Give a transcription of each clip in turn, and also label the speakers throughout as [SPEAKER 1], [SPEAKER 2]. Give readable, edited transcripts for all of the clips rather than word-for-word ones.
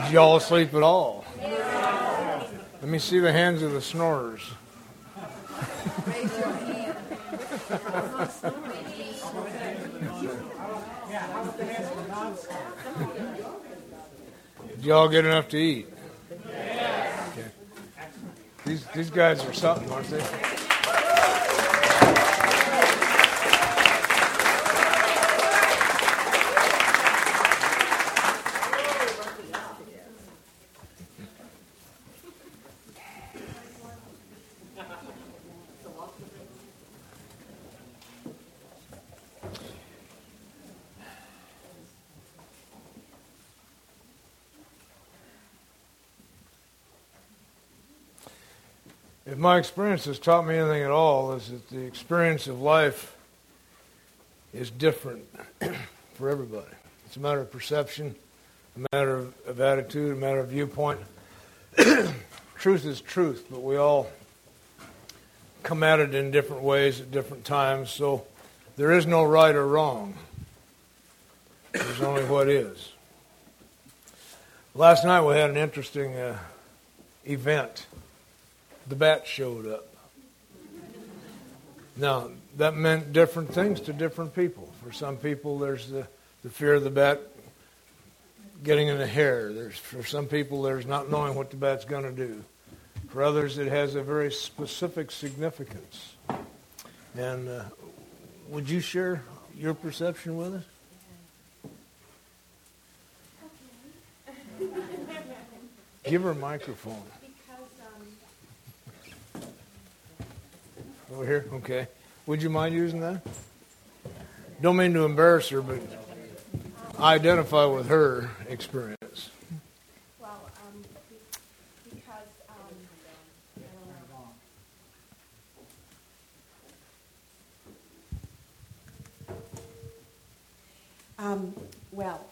[SPEAKER 1] Did y'all sleep at all? Let me see the hands of the snorers.
[SPEAKER 2] Raise your hand.
[SPEAKER 1] Did y'all get enough to eat? Okay. These guys are something, aren't they? If my experience has taught me anything at all, is that the experience of life is different for everybody. It's a matter of perception, a matter of attitude, a matter of viewpoint. Truth is truth, but we all come at it in different ways at different times, so there is no right or wrong. There's only what is. Last night we had an interesting event. The bat showed up. Now, that meant different things to different people. For some people, there's the fear of the bat getting in the hair. For some people, there's not knowing what the bat's going to do. For others, it has a very specific significance. And would you share your perception with us? Give her a microphone. Over here? Okay. Would you mind using that? Don't mean to embarrass her, but I identify with her experience.
[SPEAKER 3] Well, because well,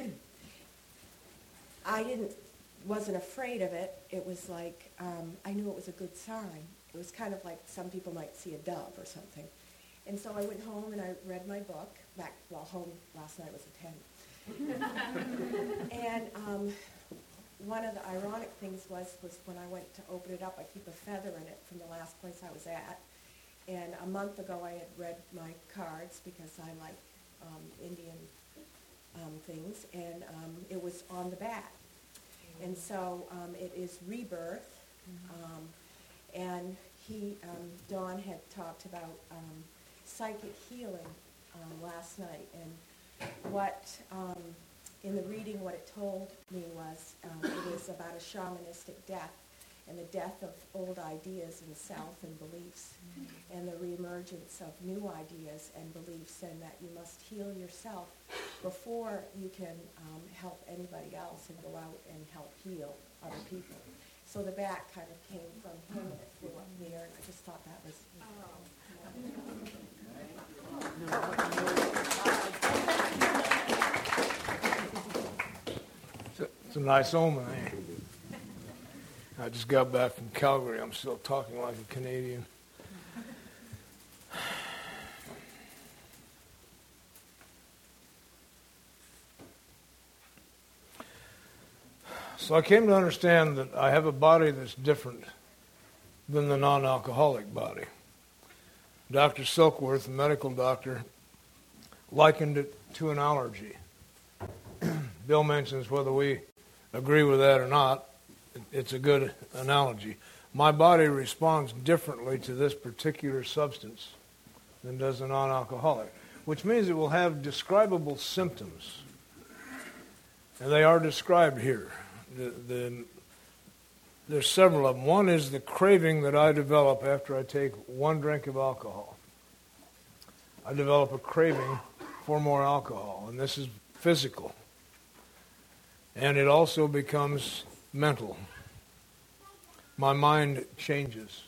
[SPEAKER 3] I wasn't afraid of it. It was like I knew it was a good sign. It was kind of like some people might see a dove or something. And so I went home and I read my book. Home last night was a tent. And one of the ironic things was when I went to open it up, I keep a feather in it from the last place I was at. And a month ago I had read my cards because I like Indian things, and it was on the back. And so it is rebirth. And Don had talked about psychic healing last night, and what, in the reading, what it told me was it was about a shamanistic death, and the death of old ideas and self and beliefs, and the reemergence of new ideas and beliefs, and that you must heal yourself before you can help anybody else and go out and help heal other people. So the bat kind of came from him and it flew up there, and I just thought that was...
[SPEAKER 1] It's a nice omen, eh? I just got back from Calgary. I'm still talking like a Canadian. So I came to understand that I have a body that's different than the non-alcoholic body. Dr. Silkworth, a medical doctor, likened it to an allergy. Bill mentions whether we agree with that or not, it's a good analogy. My body responds differently to this particular substance than does a non-alcoholic, which means it will have describable symptoms. And they are described here. There's several of them. One is the craving that I develop after I take one drink of alcohol. I develop a craving for more alcohol, and this is physical. And it also becomes mental. My mind changes.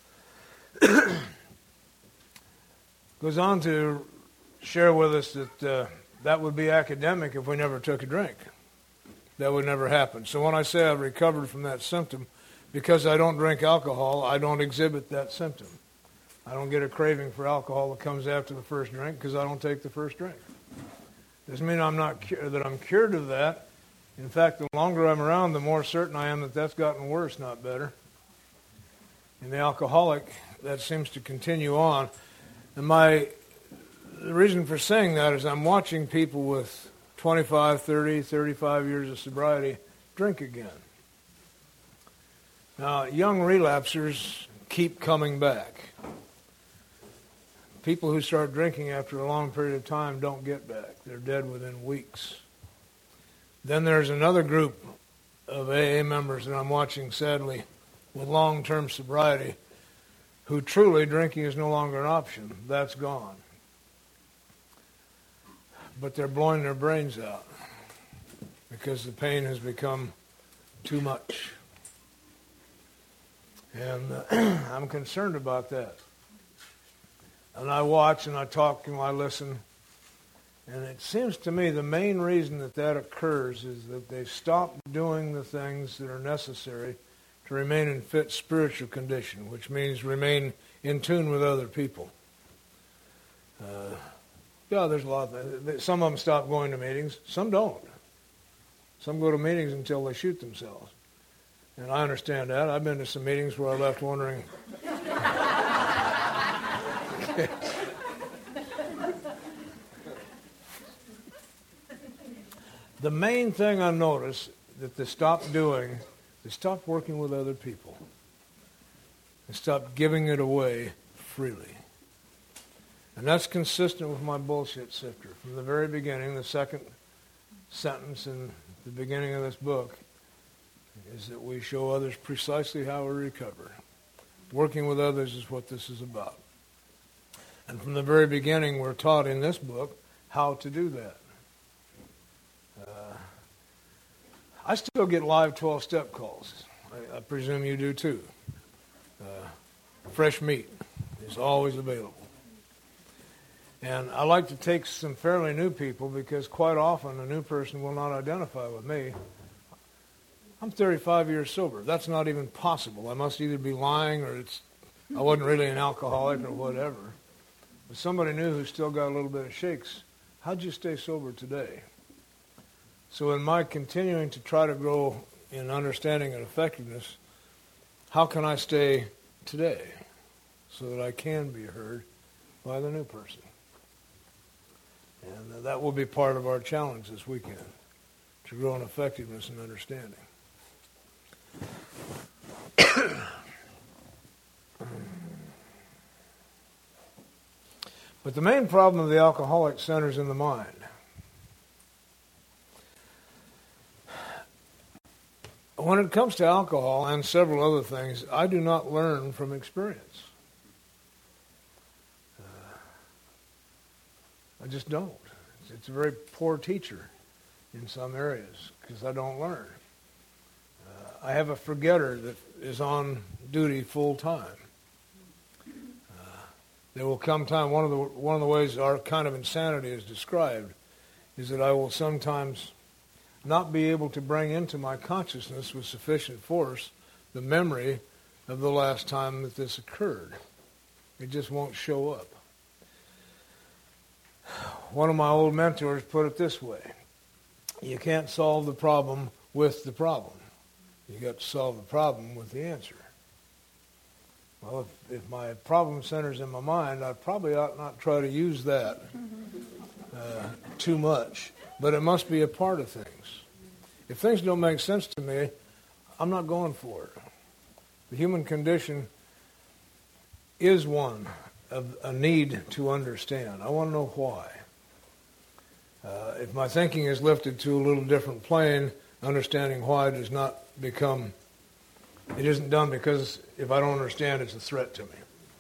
[SPEAKER 1] Goes on to share with us that that would be academic if we never took a drink. That would never happen. So when I say I've recovered from that symptom, because I don't drink alcohol, I don't exhibit that symptom. I don't get a craving for alcohol that comes after the first drink because I don't take the first drink. Doesn't mean that I'm cured of that. In fact, the longer I'm around, the more certain I am that that's gotten worse, not better. In the alcoholic, that seems to continue on. And the reason for saying that is I'm watching people with 25, 30, 35 years of sobriety drink again. Now, young relapsers keep coming back. People who start drinking after a long period of time don't get back. They're dead within weeks. Then there's another group of AA members that I'm watching, sadly, with long-term sobriety, who truly drinking is no longer an option. That's gone. But they're blowing their brains out because the pain has become too much. And I'm concerned about that. And I watch and I talk and I listen. And it seems to me the main reason that occurs is that they stop doing the things that are necessary to remain in fit spiritual condition, which means remain in tune with other people. There's a lot of things. Some of them stop going to meetings. Some don't. Some go to meetings until they shoot themselves. And I understand that. I've been to some meetings where I left wondering... The main thing I notice that they stop doing is stop working with other people and stop giving it away freely. And that's consistent with my bullshit sifter. From the very beginning, the second sentence in the beginning of this book is that we show others precisely how we recover. Working with others is what this is about. And from the very beginning, we're taught in this book how to do that. I still get live 12-step calls. I presume you do too. Fresh meat is always available. And I like to take some fairly new people because quite often a new person will not identify with me. I'm 35 years sober. That's not even possible. I must either be lying or I wasn't really an alcoholic or whatever. But somebody new who's still got a little bit of shakes, how'd you stay sober today? So in my continuing to try to grow in understanding and effectiveness, how can I stay today so that I can be heard by the new person? And that will be part of our challenge this weekend, to grow in effectiveness and understanding. But the main problem of the alcoholic centers in the mind. When it comes to alcohol and several other things, I do not learn from experience. I just don't. It's a very poor teacher in some areas because I don't learn. I have a forgetter that is on duty full time. There will come time. One of the ways our kind of insanity is described is that I will sometimes not be able to bring into my consciousness with sufficient force the memory of the last time that this occurred. It just won't show up. One of my old mentors put it this way: you can't solve the problem with the problem. You got to solve the problem with the answer. Well, if my problem centers in my mind, I probably ought not try to use that too much. But it must be a part of things. If things don't make sense to me, I'm not going for it. The human condition is one of a need to understand. I want to know why. If my thinking is lifted to a little different plane, understanding why does not become, it isn't done because if I don't understand, it's a threat to me.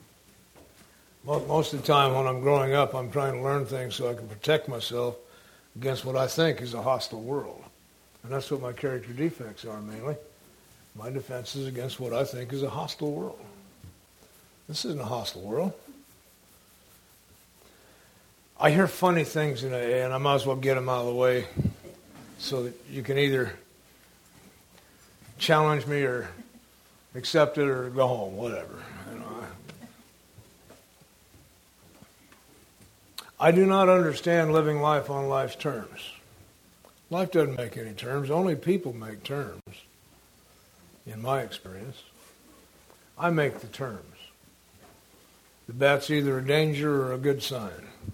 [SPEAKER 1] Most of the time when I'm growing up, I'm trying to learn things so I can protect myself against what I think is a hostile world. And that's what my character defects are mainly. My defense is against what I think is a hostile world. This isn't a hostile world. I hear funny things in AA, and I might as well get them out of the way so that you can either challenge me or accept it or go home, whatever. I do not understand living life on life's terms. Life doesn't make any terms. Only people make terms, in my experience. I make the terms. The bat's either a danger or a good sign.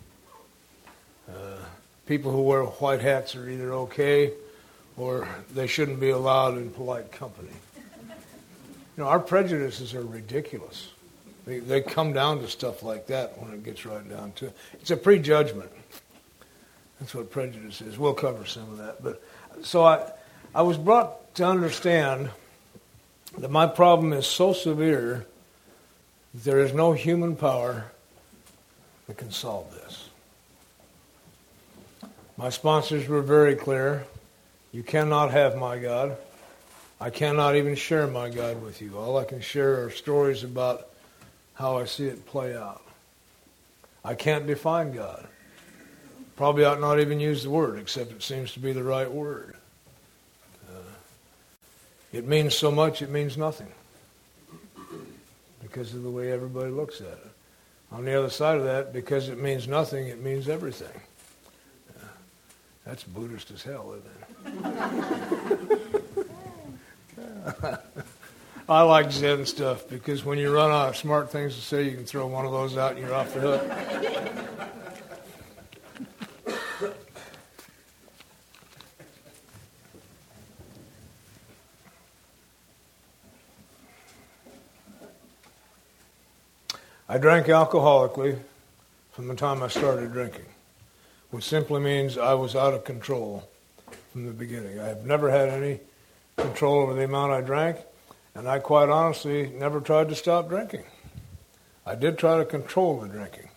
[SPEAKER 1] People who wear white hats are either okay or they shouldn't be allowed in polite company. Our prejudices are ridiculous. They come down to stuff like that when it gets right down to it. It's a prejudgment. That's what prejudice is. We'll cover some of that. But so I was brought to understand that my problem is so severe that there is no human power that can solve this. My sponsors were very clear. You cannot have my God. I cannot even share my God with you. All I can share are stories about how I see it play out. I can't define God. Probably ought not even use the word, except it seems to be the right word. It means so much, it means nothing. Because of the way everybody looks at it. On the other side of that, because it means nothing, it means everything. That's Buddhist as hell, isn't it? I like Zen stuff because when you run out of smart things to say, you can throw one of those out and you're off the hook. I drank alcoholically from the time I started drinking, which simply means I was out of control from the beginning. I have never had any control over the amount I drank, and I quite honestly never tried to stop drinking. I did try to control the drinking.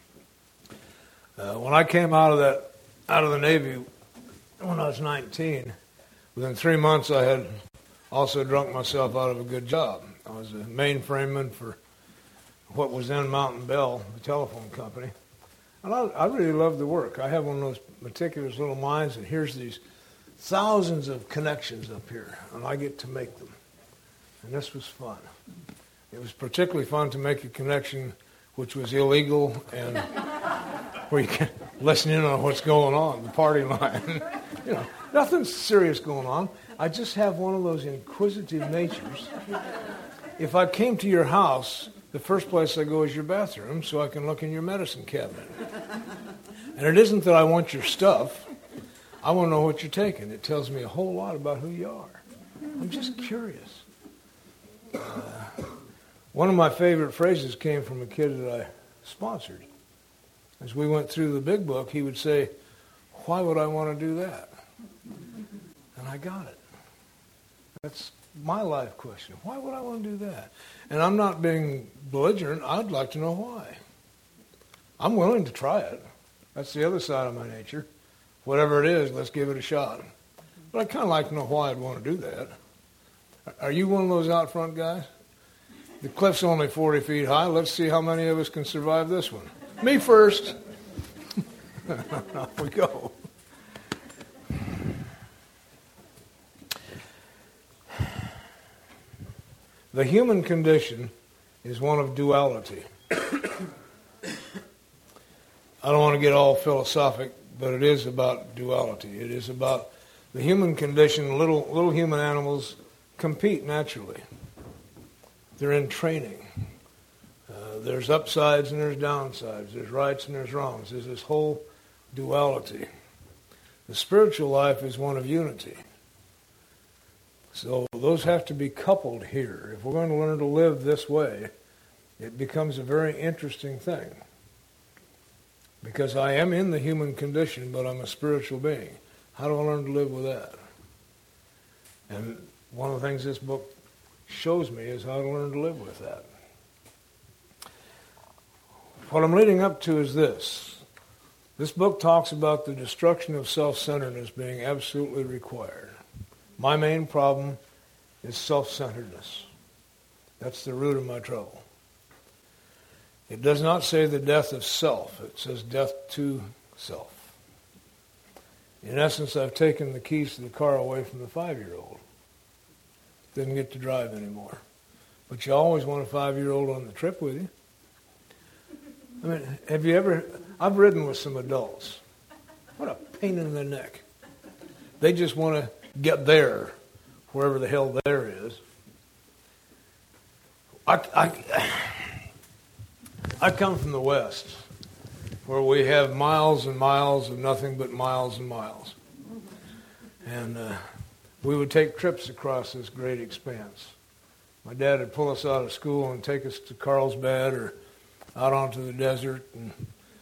[SPEAKER 1] When I came out of the Navy when I was 19, within 3 months I had also drunk myself out of a good job. I was a mainframeman for what was then Mountain Bell, the telephone company. And I really loved the work. I have one of those meticulous little minds, and here's these thousands of connections up here, and I get to make them. And this was fun. It was particularly fun to make a connection which was illegal and where you can listen in on what's going on, the party line. Nothing serious going on. I just have one of those inquisitive natures. If I came to your house, the first place I go is your bathroom so I can look in your medicine cabinet. And it isn't that I want your stuff. I want to know what you're taking. It tells me a whole lot about who you are. I'm just curious. One of my favorite phrases came from a kid that I sponsored. As we went through the big book, he would say, "Why would I want to do that?" And I got it. That's my life question. Why would I want to do that? And I'm not being belligerent. I'd like to know why. I'm willing to try it. That's the other side of my nature. Whatever it is, let's give it a shot. But I'd kind of like to know why I'd want to do that. Are you one of those out front guys? The cliff's only 40 feet high. Let's see how many of us can survive this one. Me first. Off we go. The human condition is one of duality. I don't want to get all philosophic, but it is about duality. It is about the human condition. Little human animals compete naturally. They're in training. There's upsides and there's downsides. There's rights and there's wrongs. There's this whole duality. The spiritual life is one of unity. So those have to be coupled here. If we're going to learn to live this way, it becomes a very interesting thing. Because I am in the human condition, but I'm a spiritual being. How do I learn to live with that? And one of the things this book shows me is how to learn to live with that. What I'm leading up to is this. This book talks about the destruction of self-centeredness being absolutely required. My main problem is self-centeredness. That's the root of my trouble. It does not say the death of self. It says death to self. In essence, I've taken the keys to the car away from the 5-year-old. Didn't get to drive anymore. But you always want a 5-year-old on the trip with you. I mean, I've ridden with some adults. What a pain in the neck. They just want to get there, wherever the hell there is. I come from the West, where we have miles and miles of nothing but miles and miles. And we would take trips across this great expanse. My dad would pull us out of school and take us to Carlsbad or out onto the desert. And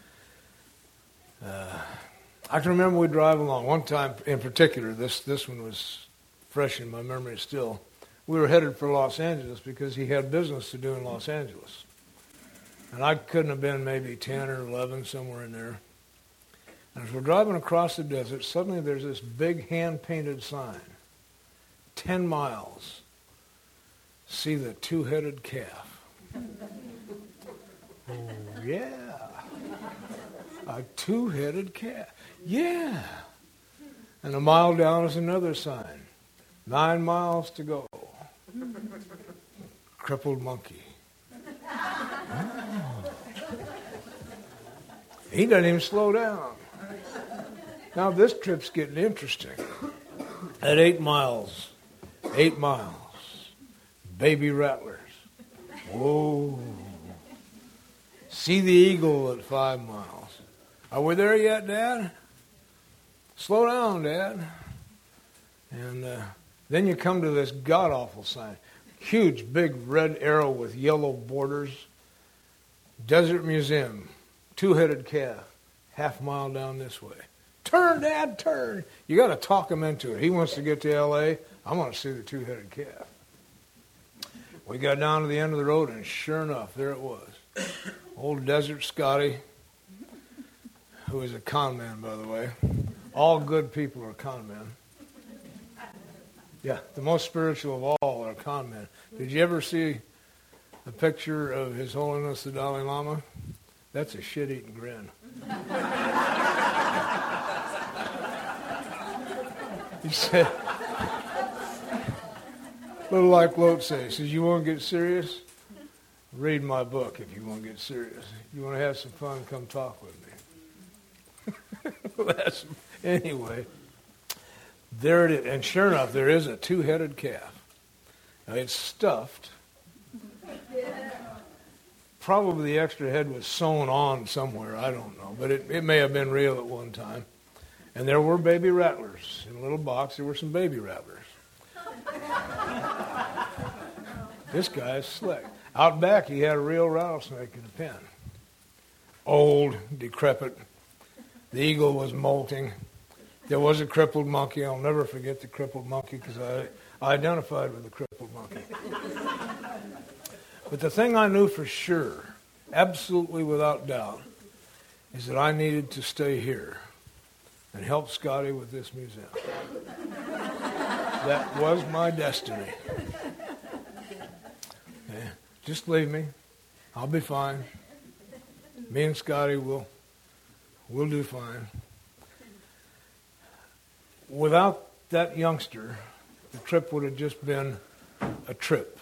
[SPEAKER 1] I can remember we'd drive along. One time in particular, this one was fresh in my memory still. We were headed for Los Angeles because he had business to do in Los Angeles. And I couldn't have been maybe 10 or 11, somewhere in there. And as we're driving across the desert, suddenly there's this big hand-painted sign. 10 miles. See the two-headed calf. Oh, yeah. A two-headed calf. Yeah. And a mile down is another sign. 9 miles to go. Crippled monkey. Oh. He doesn't even slow down. Now this trip's getting interesting. At 8 miles, baby rattlers. Whoa. See the eagle at 5 miles. Are we there yet, Dad? Slow down, Dad. And then you come to this god-awful sign. Huge, big red arrow with yellow borders. Desert Museum. Two-headed calf. Half mile down this way. Turn, Dad, turn. You got to talk him into it. He wants to get to L.A. I want to see the two-headed calf. We got down to the end of the road, and sure enough, there it was. Old Desert Scotty, who is a con man, by the way. All good people are con men. Yeah, the most spiritual of all are con men. Did you ever see a picture of His Holiness the Dalai Lama? That's a shit-eating grin. He said, little like Lotse, he says, you want to get serious? Read my book if you want to get serious. You want to have some fun, come talk with me. Anyway, there it is. And sure enough, there is a two-headed calf. Now, it's stuffed. Probably the extra head was sewn on somewhere, I don't know. But it may have been real at one time. And there were baby rattlers. In a little box, there were some baby rattlers. This guy is slick. Out back, he had a real rattlesnake in a pen. Old, decrepit. The eagle was molting. There was a crippled monkey. I'll never forget the crippled monkey because I identified with the crippled monkey. But the thing I knew for sure, absolutely without doubt, is that I needed to stay here and help Scotty with this museum. That was my destiny. Yeah, just leave me. I'll be fine. Me and Scotty will do fine. Without that youngster, the trip would have just been a trip.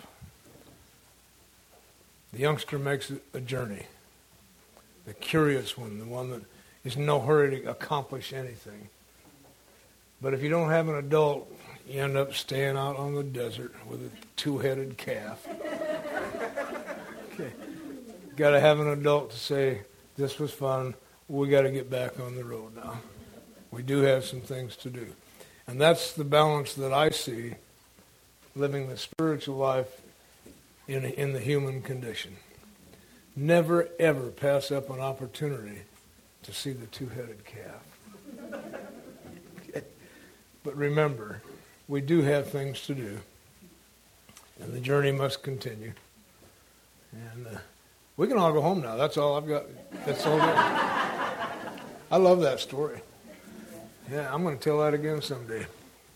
[SPEAKER 1] The youngster makes it a journey. The curious one, the one that is in no hurry to accomplish anything. But if you don't have an adult, you end up staying out on the desert with a two-headed calf. Okay. Got to have an adult to say, this was fun, we got to get back on the road now. We do have some things to do. And that's the balance that I see living the spiritual life in the human condition. Never, ever pass up an opportunity to see the two-headed calf. Okay. But remember, we do have things to do, and the journey must continue. And we can all go home now. That's all I've got. That's all. I love that story. Yeah, I'm going to tell that again someday.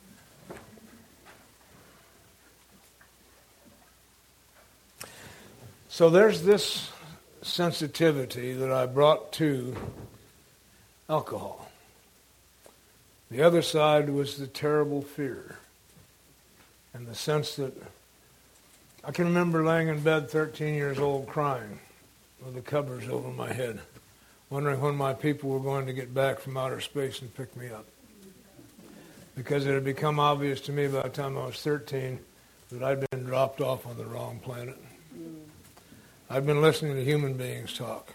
[SPEAKER 1] So there's this sensitivity that I brought to alcohol. The other side was the terrible fear and the sense that I can remember laying in bed 13 years old crying with the covers over my head, wondering when my people were going to get back from outer space and pick me up. because it had become obvious to me by the time I was 13 that I'd been dropped off on the wrong planet. I'd been listening to human beings talk,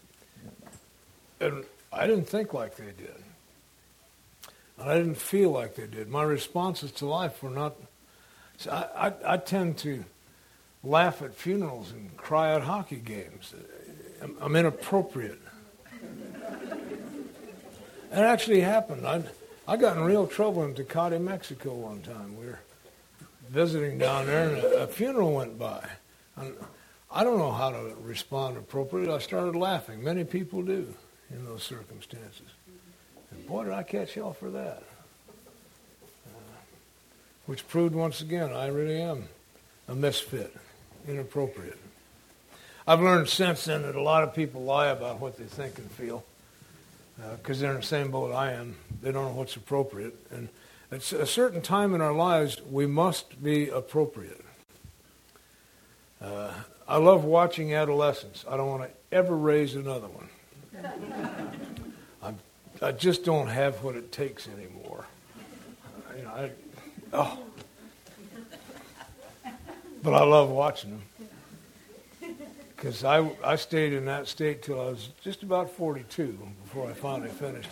[SPEAKER 1] and I didn't think like they did. And I didn't feel like they did. My responses to life were not... So I tend to laugh at funerals and cry at hockey games. I'm inappropriate. It actually happened. I got in real trouble in Tecate, Mexico one time. We were visiting down there, and a funeral went by. And I don't know how to respond appropriately. I started laughing. Many people do in those circumstances. And boy, did I catch hell for that. Which proved once again, I really am a misfit, inappropriate. I've learned since then that a lot of people lie about what they think and feel because they're in the same boat I am. They don't know what's appropriate. And at a certain time in our lives, we must be appropriate. I love watching adolescents. I don't want to ever raise another one. I just don't have what it takes anymore. But I love watching them. Because I stayed in that state till I was just about 42 before I finally finished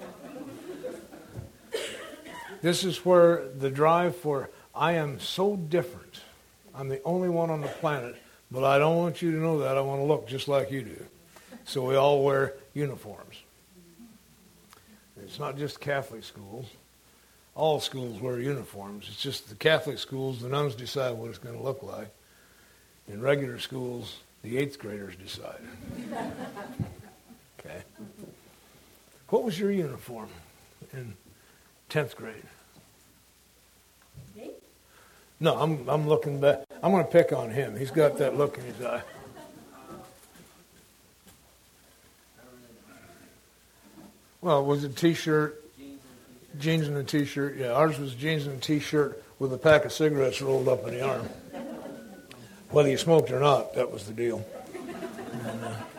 [SPEAKER 1] it. This is where the drive for, I am so different. I'm the only one on the planet, but I don't want you to know that. I want to look just like you do. So we all wear uniforms. It's not just Catholic schools. All schools wear uniforms. It's just the Catholic schools, the nuns decide what it's going to look like. In regular schools, the 8th graders decide. Okay. What was your uniform in 10th grade?
[SPEAKER 3] Me?
[SPEAKER 1] No, I'm looking back. I'm going to pick on him. He's got that look in his eye. Well, was it T-shirt? Jeans and a T-shirt. Yeah, ours was jeans and a T-shirt with a pack of cigarettes rolled up in the arm. Whether you smoked or not, that was the deal. And,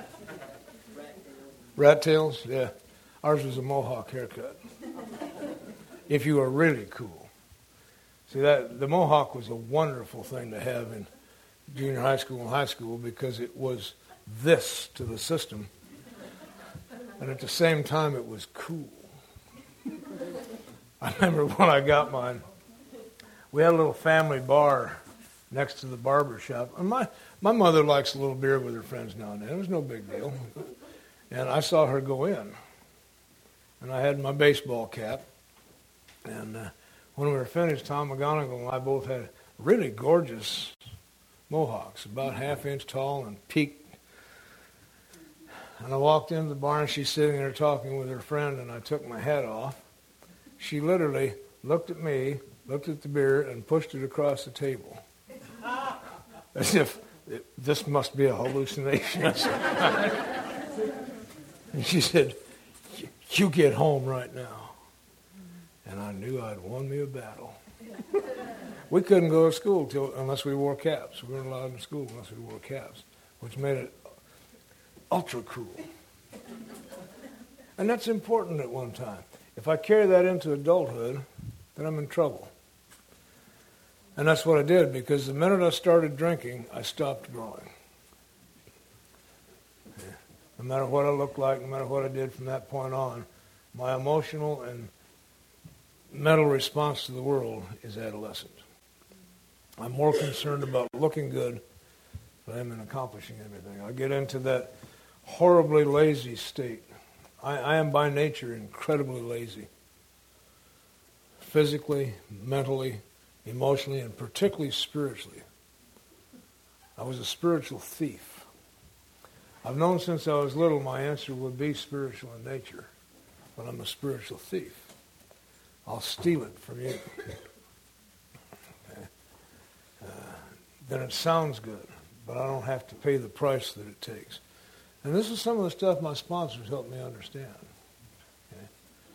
[SPEAKER 1] rat tails, yeah. Ours was a mohawk haircut. If you were really cool. See, the mohawk was a wonderful thing to have in junior high school and high school because it was this to the system. And at the same time, it was cool. I remember when I got mine, we had a little family bar next to the barber shop. And my mother likes a little beer with her friends now and then. It was no big deal. And I saw her go in. And I had my baseball cap. And when we were finished, Tom McGonigal and I both had really gorgeous mohawks, about ½ inch tall and peaked. And I walked into the bar and she's sitting there talking with her friend and I took my hat off. She literally looked at me, looked at the beer, and pushed it across the table. As if this must be a hallucination. And she said, "You get home right now." And I knew I'd won me a battle. We couldn't go to school unless we wore caps. We weren't allowed in school unless we wore caps, which made it ultra cool. And that's important at one time. If I carry that into adulthood, then I'm in trouble. And that's what I did, because the minute I started drinking, I stopped growing. No matter what I looked like, no matter what I did from that point on, my emotional and mental response to the world is adolescent. I'm more concerned about looking good than I am in accomplishing anything. I get into that horribly lazy state. I am by nature incredibly lazy. Physically, mentally, emotionally, and particularly spiritually. I was a spiritual thief. I've known since I was little my answer would be spiritual in nature, but I'm a spiritual thief. I'll steal it from you. Okay. Then it sounds good, but I don't have to pay the price that it takes. And this is some of the stuff my sponsors helped me understand. Okay.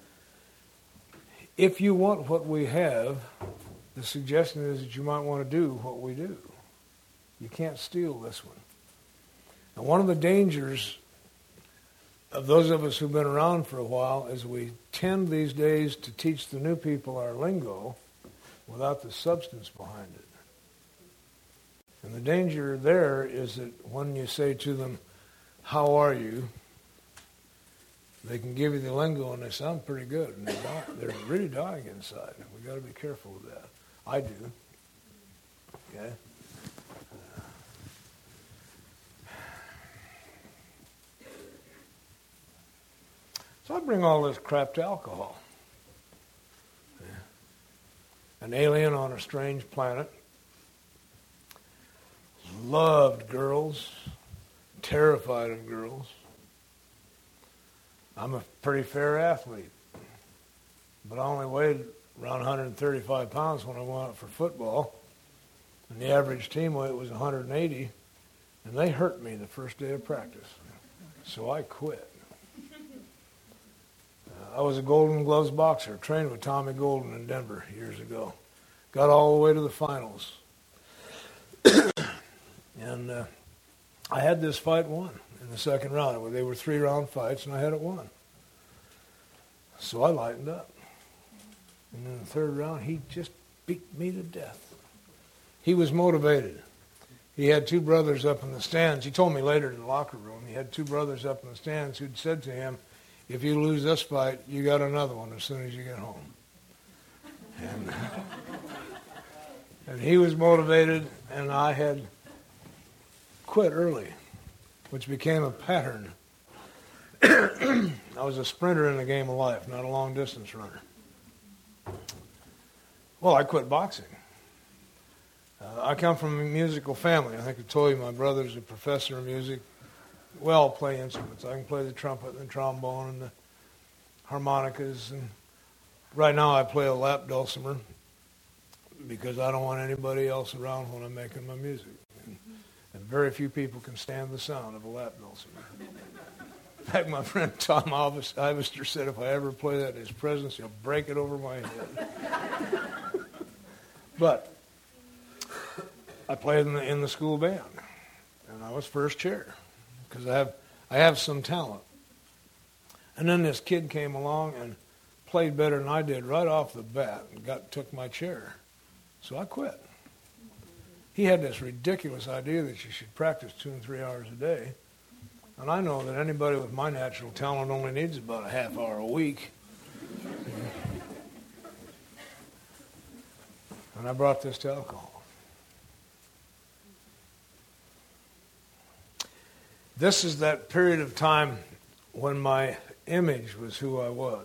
[SPEAKER 1] If you want what we have, the suggestion is that you might want to do what we do. You can't steal this one. And one of the dangers of those of us who've been around for a while is we tend these days to teach the new people our lingo without the substance behind it. And the danger there is that when you say to them, how are you? They can give you the lingo and they sound pretty good. And they're really dying inside. We've got to be careful with that. I do. Okay? So I bring all this crap to alcohol. Yeah. An alien on a strange planet. Loved girls. Terrified of girls. I'm a pretty fair athlete. But I only weighed around 135 pounds when I went out for football. And the average team weight was 180. And they hurt me the first day of practice. So I quit. I was a Golden Gloves boxer, trained with Tommy Golden in Denver years ago. Got all the way to the finals. And I had this fight won in the second round. They were 3-round fights, and I had it won. So I lightened up. And in the third round, he just beat me to death. He was motivated. He had two brothers up in the stands. He told me later in the locker room, he had two brothers up in the stands who'd said to him, if you lose this fight, you got another one as soon as you get home. And he was motivated, and I had quit early, which became a pattern. I was a sprinter in the game of life, not a long-distance runner. Well, I quit boxing. I come from a musical family. I think I told you my brother's a professor of music. We all play instruments. I can play the trumpet and the trombone and the harmonicas. And right now I play a lap dulcimer because I don't want anybody else around when I'm making my music. And very few people can stand the sound of a lap dulcimer. In fact, my friend Tom Ivester said if I ever play that in his presence, he'll break it over my head. But I played in the school band, and I was first chair because I have some talent. And then this kid came along and played better than I did right off the bat and took my chair. So I quit. He had this ridiculous idea that you should practice 2 and 3 hours a day. And I know that anybody with my natural talent only needs about a half hour a week. And I brought this to alcohol. This is that period of time when my image was who I was.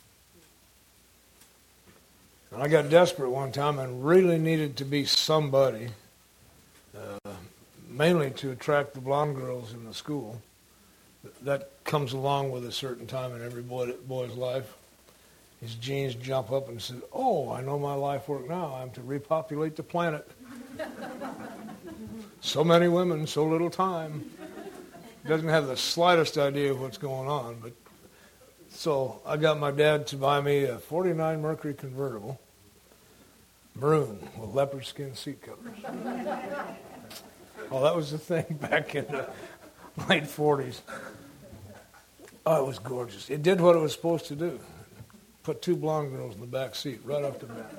[SPEAKER 1] And I got desperate one time and really needed to be somebody, mainly to attract the blonde girls in the school. That comes along with a certain time in every boy's life. His genes jump up and says, oh, I know my life work now. I'm to repopulate the planet. So many women, so little time. Doesn't have the slightest idea of what's going on. But so I got my dad to buy me a 49 Mercury convertible, maroon, with leopard skin seat covers. Oh, that was the thing back in the late 40s. Oh, it was gorgeous. It did what it was supposed to do. Put 2 blonde girls in the back seat right off the bat.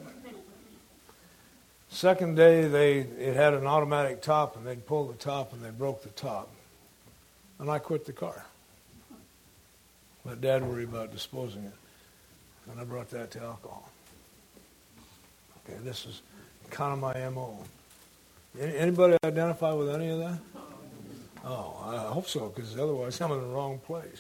[SPEAKER 1] Second day, it had an automatic top, and they'd pull the top, and they broke the top. And I quit the car. Let Dad worry about disposing it. And I brought that to alcohol. Okay, this is kind of my M.O. Anybody identify with any of that? Oh, I hope so, because otherwise I'm in the wrong place.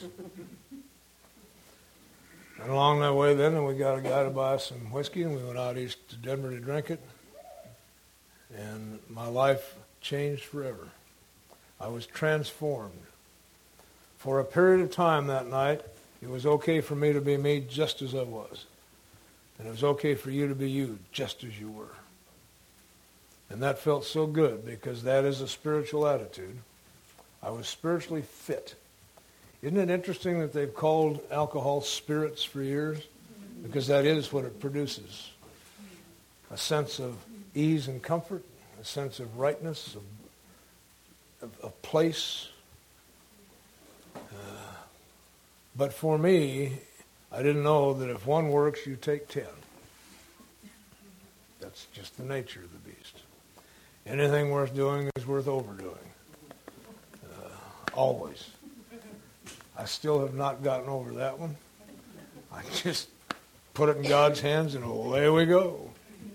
[SPEAKER 1] And along that way then we got a guy to buy us some whiskey, and we went out east to Denver to drink it. And my life changed forever. I was transformed. For a period of time that night, it was okay for me to be me just as I was. And it was okay for you to be you just as you were. And that felt so good because that is a spiritual attitude. I was spiritually fit. Isn't it interesting that they've called alcohol spirits for years? Because that is what it produces. A sense of ease and comfort, a sense of rightness, of place. But for me, I didn't know that if one works, you take 10. That's just the nature of the beast. Anything worth doing is worth overdoing. Always. I still have not gotten over that one. I just put it in God's hands and away we go.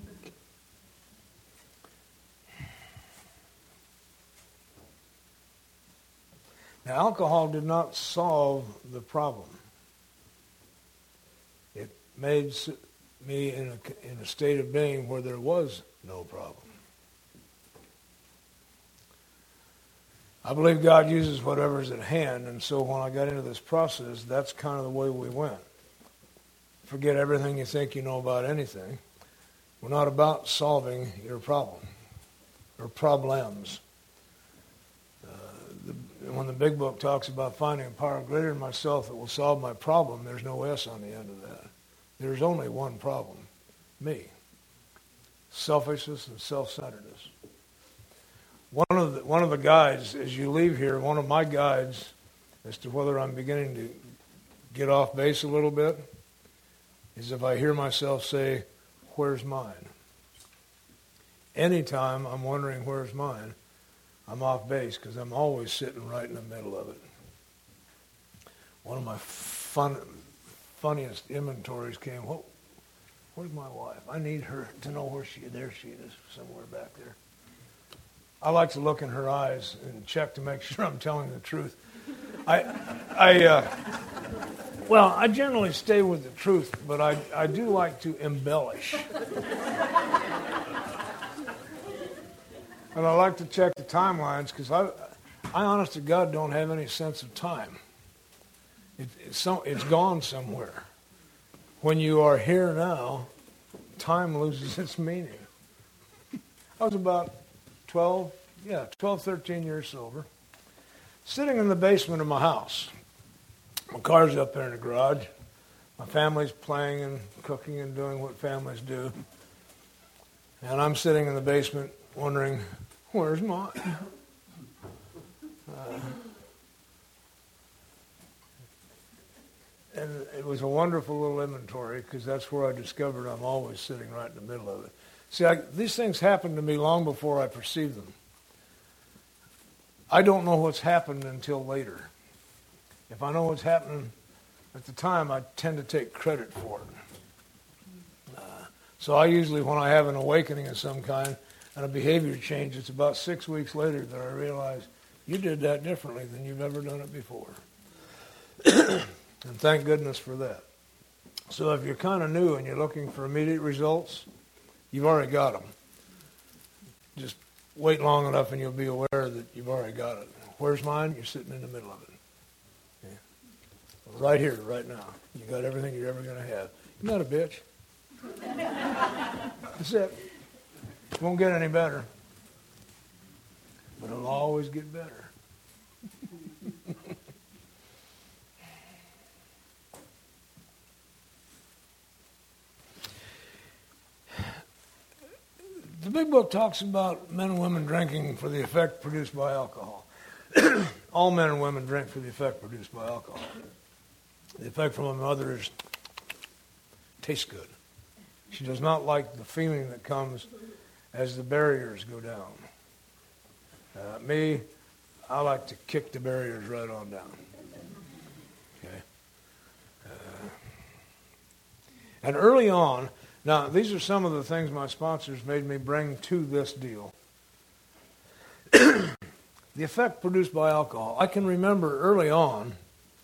[SPEAKER 1] Now, alcohol did not solve the problem. It made me in a state of being where there was no problem. I believe God uses whatever's at hand, and so when I got into this process, that's kind of the way we went. Forget everything you think you know about anything. We're not about solving your problem or problems. When the big book talks about finding a power greater than myself that will solve my problem, there's no S on the end of that. There's only one problem, me. Selfishness and self-centeredness. One of the guides, as you leave here, one of my guides as to whether I'm beginning to get off base a little bit is if I hear myself say, "Where's mine?" Anytime I'm wondering where's mine, I'm off base because I'm always sitting right in the middle of it. One of my funniest inventories came, where's my wife? I need her to know where she is. There she is, somewhere back there. I like to look in her eyes and check to make sure I'm telling the truth. I generally stay with the truth, but I do like to embellish. And I like to check the timelines because I honest to God, don't have any sense of time. It's gone somewhere. When you are here now, time loses its meaning. I was about 12, 13 years sober, sitting in the basement of my house. My car's up there in the garage. My family's playing and cooking and doing what families do. And I'm sitting in the basement wondering, where's mine? And it was a wonderful little inventory because that's where I discovered I'm always sitting right in the middle of it. See, these things happened to me long before I perceived them. I don't know what's happened until later. If I know what's happening at the time, I tend to take credit for it. So I usually, when I have an awakening of some kind and a behavior change, it's about 6 weeks later that I realize you did that differently than you've ever done it before. And thank goodness for that. So if you're kind of new and you're looking for immediate results, you've already got them. Just wait long enough and you'll be aware that you've already got it. Where's mine? You're sitting in the middle of it. Yeah. Right here, right now. You got everything you're ever going to have. You're not a bitch. That's it. It won't get any better. But it'll always get better. The big book talks about men and women drinking for the effect produced by alcohol. All men and women drink for the effect produced by alcohol. The effect from a mother is tastes good. She does not like the feeling that comes as the barriers go down. Me, I like to kick the barriers right on down. Okay. And early on, now these are some of the things my sponsors made me bring to this deal. The effect produced by alcohol. I can remember early on,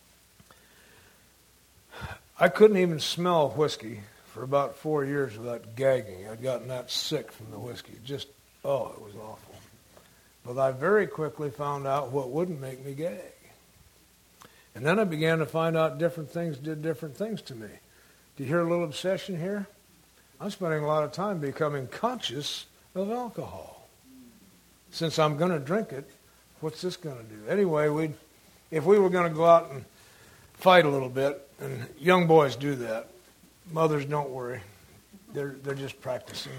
[SPEAKER 1] I couldn't even smell whiskey for about 4 years without gagging. I'd gotten that sick from the whiskey. It was awful. But I very quickly found out what wouldn't make me gag. And then I began to find out different things did different things to me. Do you hear a little obsession here? I'm spending a lot of time becoming conscious of alcohol. Since I'm going to drink it, what's this going to do? Anyway, if we were going to go out and fight a little bit, and young boys do that, mothers don't worry. They're just practicing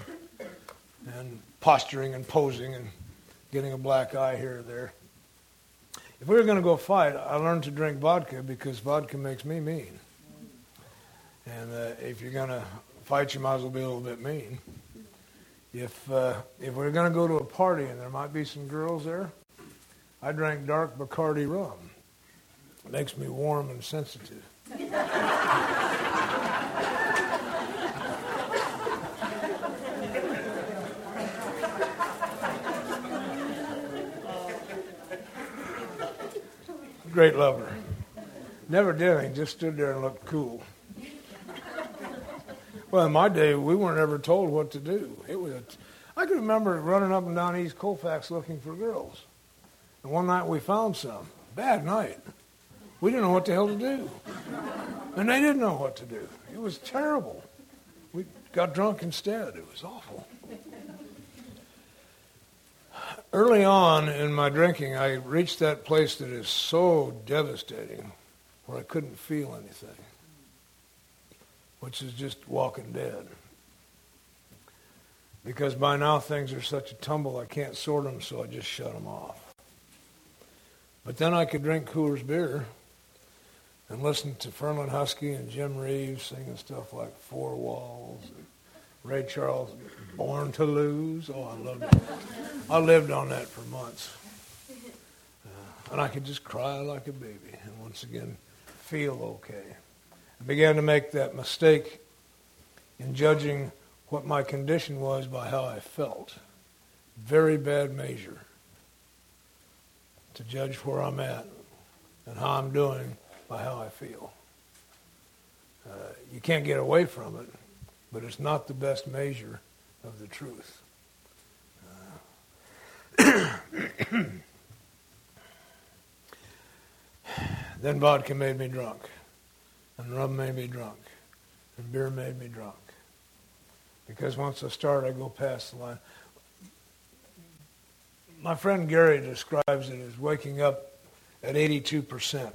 [SPEAKER 1] and posturing and posing and getting a black eye here or there. If we were going to go fight, I learned to drink vodka because vodka makes me mean. And if you're going to fight, you might as well be a little bit mean. If we're going to go to a party and there might be some girls there, I drank dark Bacardi rum. It makes me warm and sensitive. Great lover. Never did anything, just stood there and looked cool. Well, in my day, we weren't ever told what to do. I can remember running up and down East Colfax looking for girls. And one night we found some. Bad night. We didn't know what the hell to do. And they didn't know what to do. It was terrible. We got drunk instead. It was awful. Early on in my drinking, I reached that place that is so devastating where I couldn't feel anything, which is just walking dead. Because by now things are such a tumble, I can't sort them, so I just shut them off. But then I could drink Coors beer and listen to Ferlin Husky and Jim Reeves singing stuff like Four Walls, and Ray Charles, Born to Lose. Oh, I loved it. I lived on that for months. And I could just cry like a baby and once again feel okay. I began to make that mistake in judging what my condition was by how I felt. Very bad measure to judge where I'm at and how I'm doing by how I feel. You can't get away from it, but it's not the best measure of the truth. Then vodka made me drunk, and rum made me drunk, and beer made me drunk. Because once I start, I go past the line. My friend Gary describes it as waking up at 82%.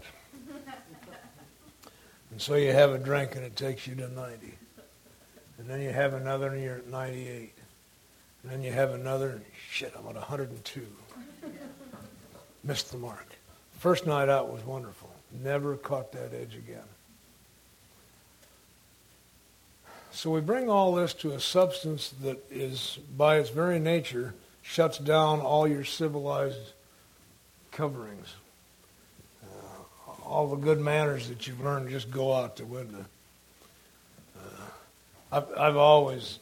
[SPEAKER 1] And so you have a drink and it takes you to 90. And then you have another and you're at 98. And then you have another and shit, I'm at 102. Missed the mark. First night out was wonderful. Never caught that edge again. So we bring all this to a substance that is, by its very nature, shuts down all your civilized coverings. All the good manners that you've learned just go out the window. I've always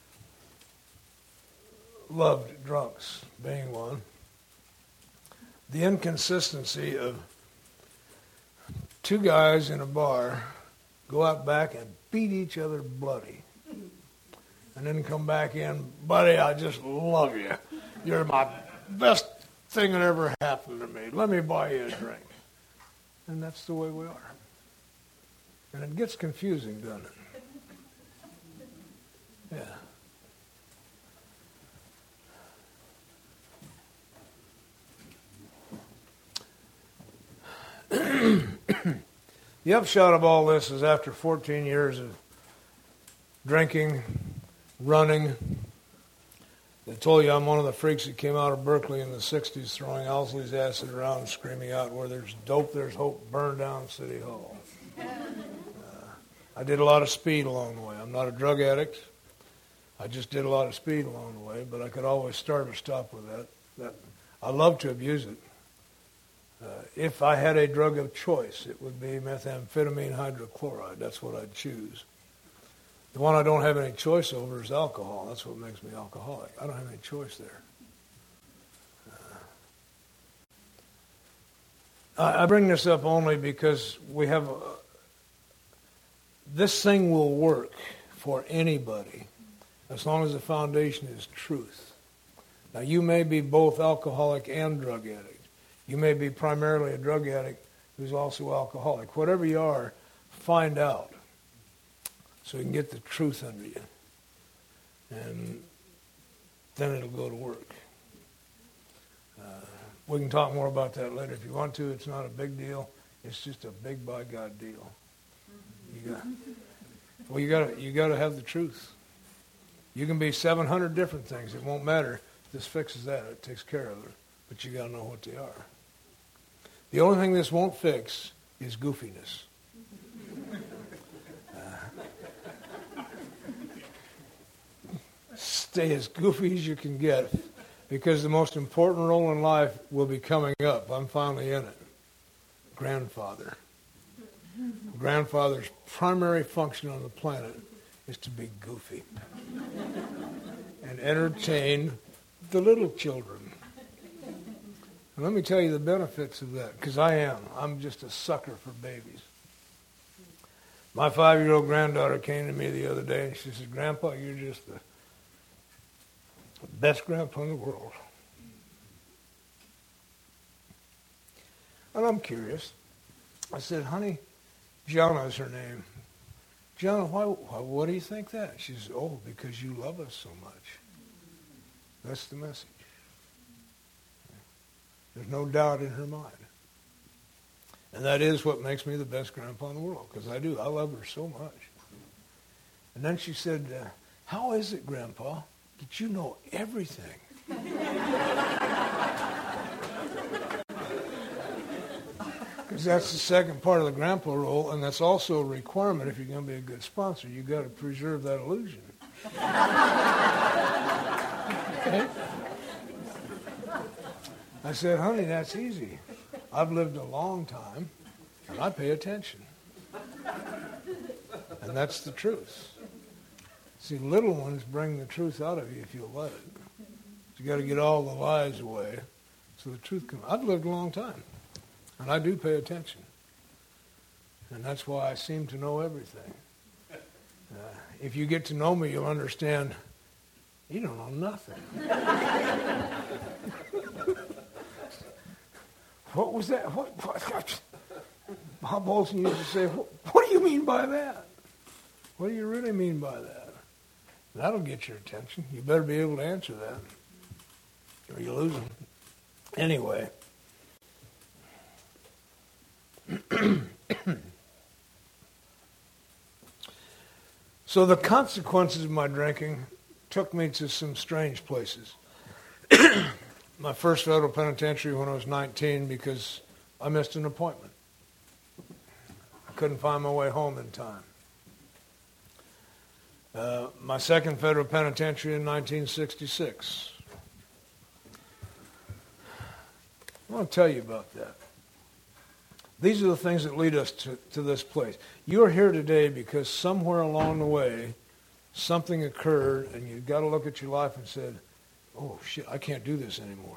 [SPEAKER 1] loved drunks, being one. The inconsistency of two guys in a bar go out back and beat each other bloody. And then come back in, buddy, I just love you. You're my best thing that ever happened to me. Let me buy you a drink. And that's the way we are. And it gets confusing, doesn't it? Yeah. The upshot of all this is after 14 years of drinking, running, they told you I'm one of the freaks that came out of Berkeley in the 60s throwing Owsley's acid around and screaming out, where there's dope, there's hope, burn down City Hall. I did a lot of speed along the way. I'm not a drug addict. I just did a lot of speed along the way, but I could always start or stop with that. I love to abuse it. If I had a drug of choice, it would be methamphetamine hydrochloride. That's what I'd choose. The one I don't have any choice over is alcohol. That's what makes me alcoholic. I don't have any choice there. I bring this up only because we have... this thing will work for anybody as long as the foundation is truth. Now, you may be both alcoholic and drug addict. You may be primarily a drug addict who's also alcoholic. Whatever you are, find out so you can get the truth under you. And then it'll go to work. We can talk more about that later if you want to. It's not a big deal. It's just a big by God deal. You got to have the truth. You can be 700 different things. It won't matter. This fixes that. It takes care of it. But you got to know what they are. The only thing this won't fix is goofiness. Stay as goofy as you can get, because the most important role in life will be coming up. I'm finally in it. Grandfather. Grandfather's primary function on the planet is to be goofy and entertain the little children. And let me tell you the benefits of that, because I'm just a sucker for babies. My 5-year-old granddaughter came to me the other day and she said, Grandpa, you're just the best grandpa in the world. And I'm curious. I said, honey, Gianna is her name. Gianna, what do you think that? She says, oh, because you love us so much. That's the message. There's no doubt in her mind. And that is what makes me the best grandpa in the world, because I do. I love her so much. And then she said, how is it, Grandpa, that you know everything? Because that's the second part of the grandpa role, and that's also a requirement if you're going to be a good sponsor. You've got to preserve that illusion. Okay? I said, honey, that's easy. I've lived a long time, and I pay attention. And that's the truth. See, little ones bring the truth out of you if you'll let it. You got to get all the lies away so the truth comes. I've lived a long time, and I do pay attention. And that's why I seem to know everything. If you get to know me, you'll understand you don't know nothing. What was that? What? Bob Olson used to say, what do you mean by that? What do you really mean by that? That'll get your attention. You better be able to answer that, or you lose them. Anyway. So the consequences of my drinking took me to some strange places. My first federal penitentiary when I was 19 because I missed an appointment. I couldn't find my way home in time. My second federal penitentiary in 1966. I want to tell you about that. These are the things that lead us to this place. You're here today because somewhere along the way something occurred and you've got to look at your life and said, oh, shit, I can't do this anymore.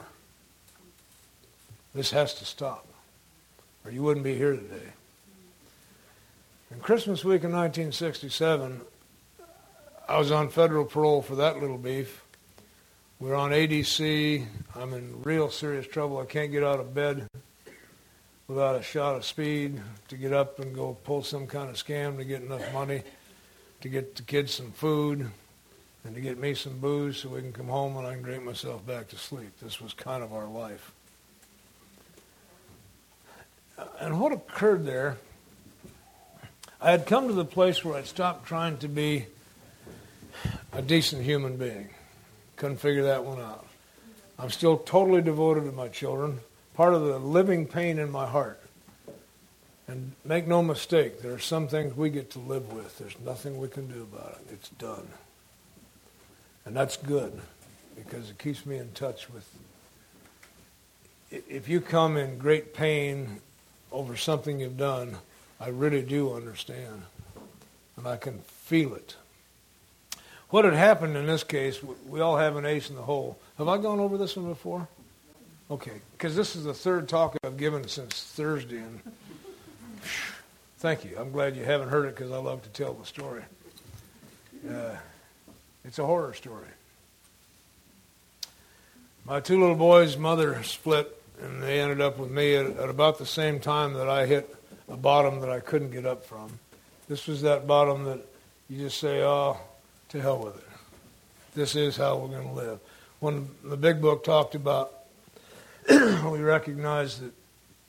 [SPEAKER 1] This has to stop, or you wouldn't be here today. In Christmas week in 1967, I was on federal parole for that little beef. We're on ADC. I'm in real serious trouble. I can't get out of bed without a shot of speed to get up and go pull some kind of scam to get enough money to get the kids some food and to get me some booze so we can come home and I can drink myself back to sleep. This was kind of our life. And what occurred there, I had come to the place where I'd stopped trying to be a decent human being. Couldn't figure that one out. I'm still totally devoted to my children, part of the living pain in my heart. And make no mistake, there are some things we get to live with. There's nothing we can do about it. It's done. And that's good, because it keeps me in touch with... If you come in great pain over something you've done, I really do understand. And I can feel it. What had happened in this case, we all have an ace in the hole. Have I gone over this one before? Okay, because this is the third talk I've given since Thursday, and thank you. I'm glad you haven't heard it because I love to tell the story. It's a horror story. My two little boys' mother split, and they ended up with me at about the same time that I hit a bottom that I couldn't get up from. This was that bottom that you just say, oh, to hell with it. This is how we're going to live. When the big book talked about, we recognized that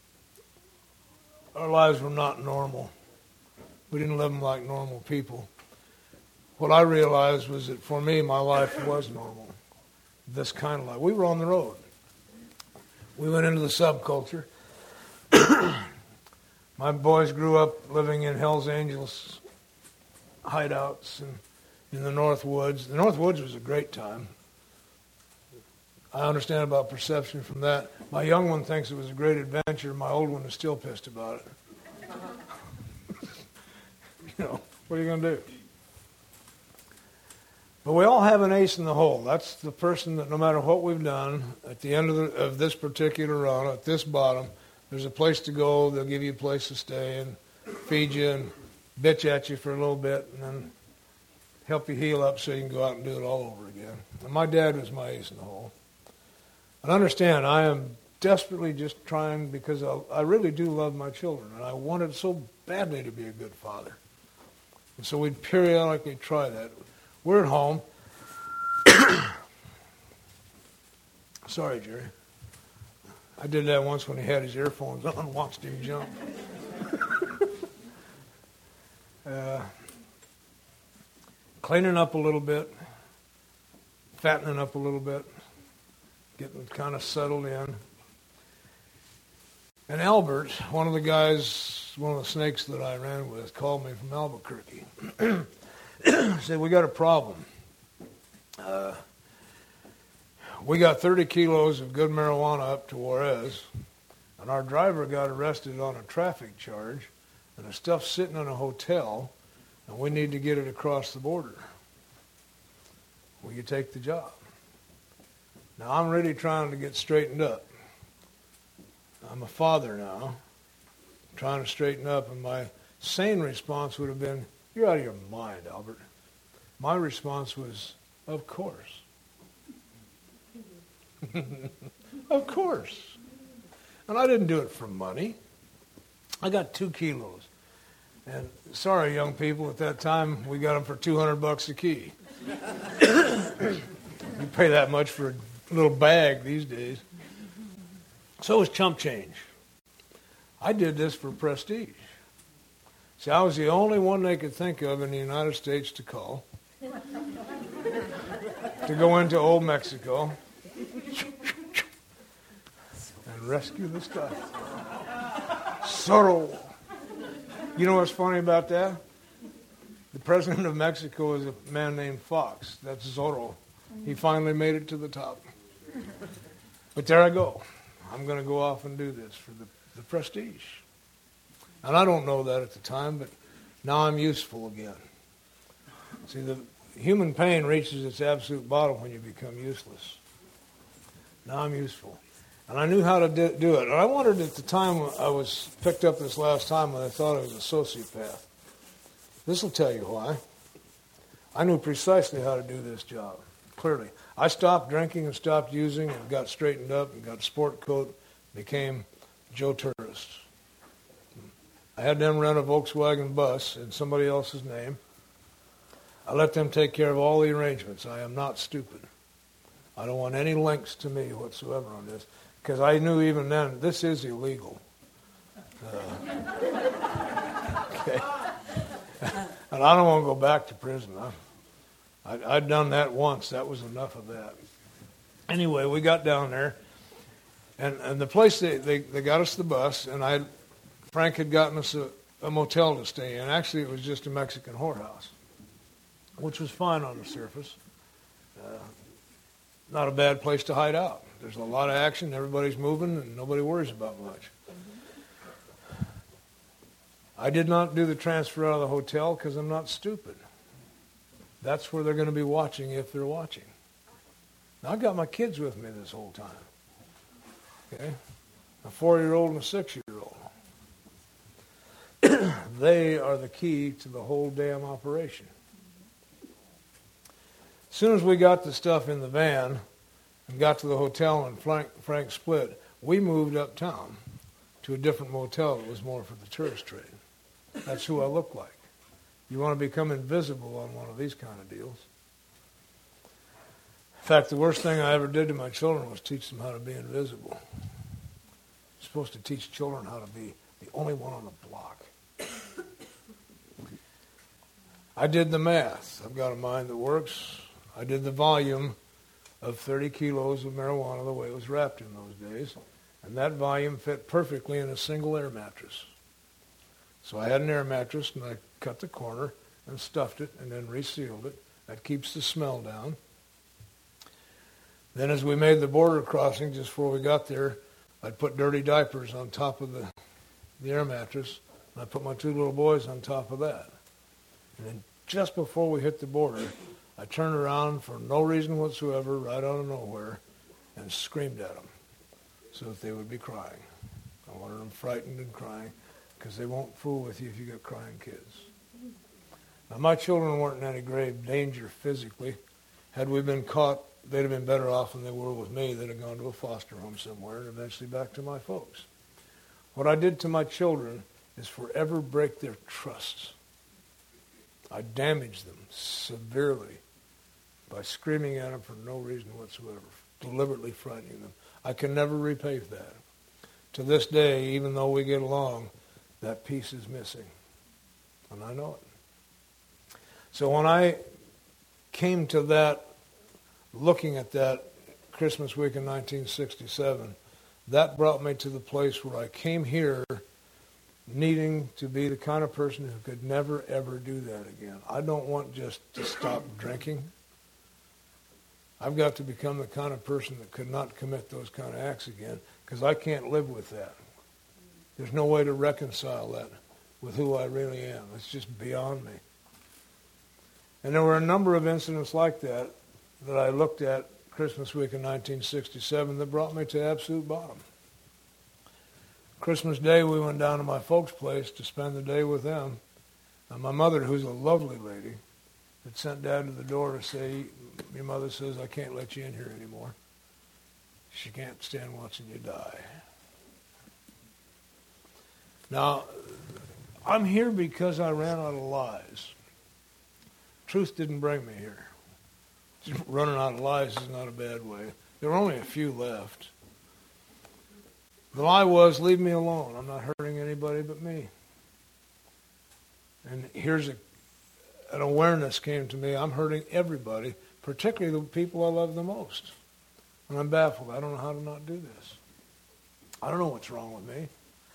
[SPEAKER 1] our lives were not normal. We didn't live them like normal people. What I realized was that for me, my life was normal. This kind of life. We were on the road. We went into the subculture. My boys grew up living in Hells Angels hideouts in the North Woods. The North Woods was a great time. I understand about perception from that. My young one thinks it was a great adventure. My old one is still pissed about it. What are you going to do? But we all have an ace in the hole. That's the person that no matter what we've done, at the end of this particular run, at this bottom, there's a place to go. They'll give you a place to stay and feed you and bitch at you for a little bit and then help you heal up so you can go out and do it all over again. And my dad was my ace in the hole. And understand, I am desperately just trying because I really do love my children, and I wanted so badly to be a good father. And so we'd periodically try that. We're at home. Sorry, Jerry. I did that once when he had his earphones on and watched him jump. Cleaning up a little bit, fattening up a little bit, getting kind of settled in. And Albert, one of the snakes that I ran with, called me from Albuquerque. Said, we got a problem. We got 30 kilos of good marijuana up to Juarez, and our driver got arrested on a traffic charge, and the stuff's sitting in a hotel, and we need to get it across the border. Will you take the job? Now, I'm really trying to get straightened up. I'm a father now, trying to straighten up, and my sane response would have been, you're out of your mind, Albert. My response was, of course. Of course. And I didn't do it for money. I got 2 kilos. And sorry, young people, at that time, we got them for $200 a key. You pay that much for a little bag these days. So it was chump change. I did this for prestige. See, I was the only one they could think of in the United States to call. To go into old Mexico and rescue the stuff. Zorro. You know what's funny about that? The president of Mexico is a man named Fox. That's Zorro. He finally made it to the top. But there I go. I'm going to go off and do this for the prestige. And I don't know that at the time, but now I'm useful again. See, the human pain reaches its absolute bottom when you become useless. Now I'm useful. And I knew how to do it. And I wondered at the time I was picked up this last time when I thought I was a sociopath. This will tell you why. I knew precisely how to do this job, clearly. I stopped drinking and stopped using and got straightened up and got a sport coat, became Joe Tourist. I had them rent a Volkswagen bus in somebody else's name. I let them take care of all the arrangements. I am not stupid. I don't want any links to me whatsoever on this, because I knew even then this is illegal. Okay. And I don't want to go back to prison. I'd done that once. That was enough of that. Anyway, we got down there, and the place, they got us the bus, and Frank had gotten us a motel to stay in. Actually, it was just a Mexican whorehouse, which was fine on the surface. Not a bad place to hide out. There's a lot of action, everybody's moving, and nobody worries about much. I did not do the transfer out of the hotel because I'm not stupid. That's where they're going to be watching if they're watching. Now, I've got my kids with me this whole time. Okay? A 4-year-old and a 6-year-old. They are the key to the whole damn operation. As soon as we got the stuff in the van and got to the hotel and Frank split, we moved uptown to a different motel that was more for the tourist trade. That's who I look like. You want to become invisible on one of these kind of deals. In fact, the worst thing I ever did to my children was teach them how to be invisible. You're supposed to teach children how to be the only one on the block. I did the math. I've got a mind that works. I did the volume of 30 kilos of marijuana the way it was wrapped in those days. And that volume fit perfectly in a single air mattress. So I had an air mattress, and I cut the corner and stuffed it and then resealed it. That keeps the smell down. Then as we made the border crossing, just before we got there, I'd put dirty diapers on top of the air mattress, and I put my two little boys on top of that. And then just before we hit the border, I turned around for no reason whatsoever, right out of nowhere, and screamed at them so that they would be crying. I wanted them frightened and crying, because they won't fool with you if you got crying kids. Now, my children weren't in any grave danger physically. Had we been caught, they'd have been better off than they were with me. They'd have gone to a foster home somewhere and eventually back to my folks. What I did to my children is forever break their trusts. I damaged them severely by screaming at them for no reason whatsoever, deliberately frightening them. I can never repay that. To this day, even though we get along, that piece is missing. And I know it. So when I came to that, looking at that Christmas week in 1967, that brought me to the place where I came here needing to be the kind of person who could never, ever do that again. I don't want just to stop drinking. I've got to become the kind of person that could not commit those kind of acts again, because I can't live with that. There's no way to reconcile that with who I really am. It's just beyond me. And there were a number of incidents like that I looked at Christmas week in 1967 that brought me to absolute bottom. Christmas Day, we went down to my folks' place to spend the day with them. And my mother, who's a lovely lady, had sent Dad to the door to say, your mother says, I can't let you in here anymore. She can't stand watching you die. Now, I'm here because I ran out of lies. Truth didn't bring me here. Running out of lies is not a bad way. There were only a few left. The lie was, leave me alone. I'm not hurting anybody but me. And here's an awareness came to me. I'm hurting everybody, particularly the people I love the most. And I'm baffled. I don't know how to not do this. I don't know what's wrong with me.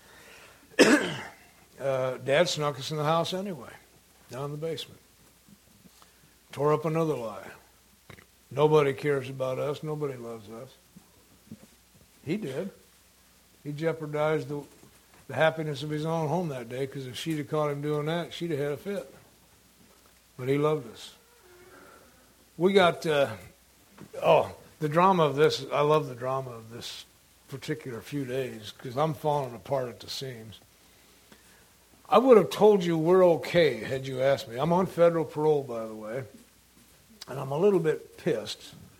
[SPEAKER 1] Dad snuck us in the house anyway, down in the basement. Tore up another lie. Nobody cares about us. Nobody loves us. He did. He jeopardized the happiness of his own home that day, because if she'd have caught him doing that, she'd have had a fit. But he loved us. We got, the drama of this, I love the drama of this particular few days, because I'm falling apart at the seams. I would have told you we're okay had you asked me. I'm on federal parole, by the way, and I'm a little bit pissed.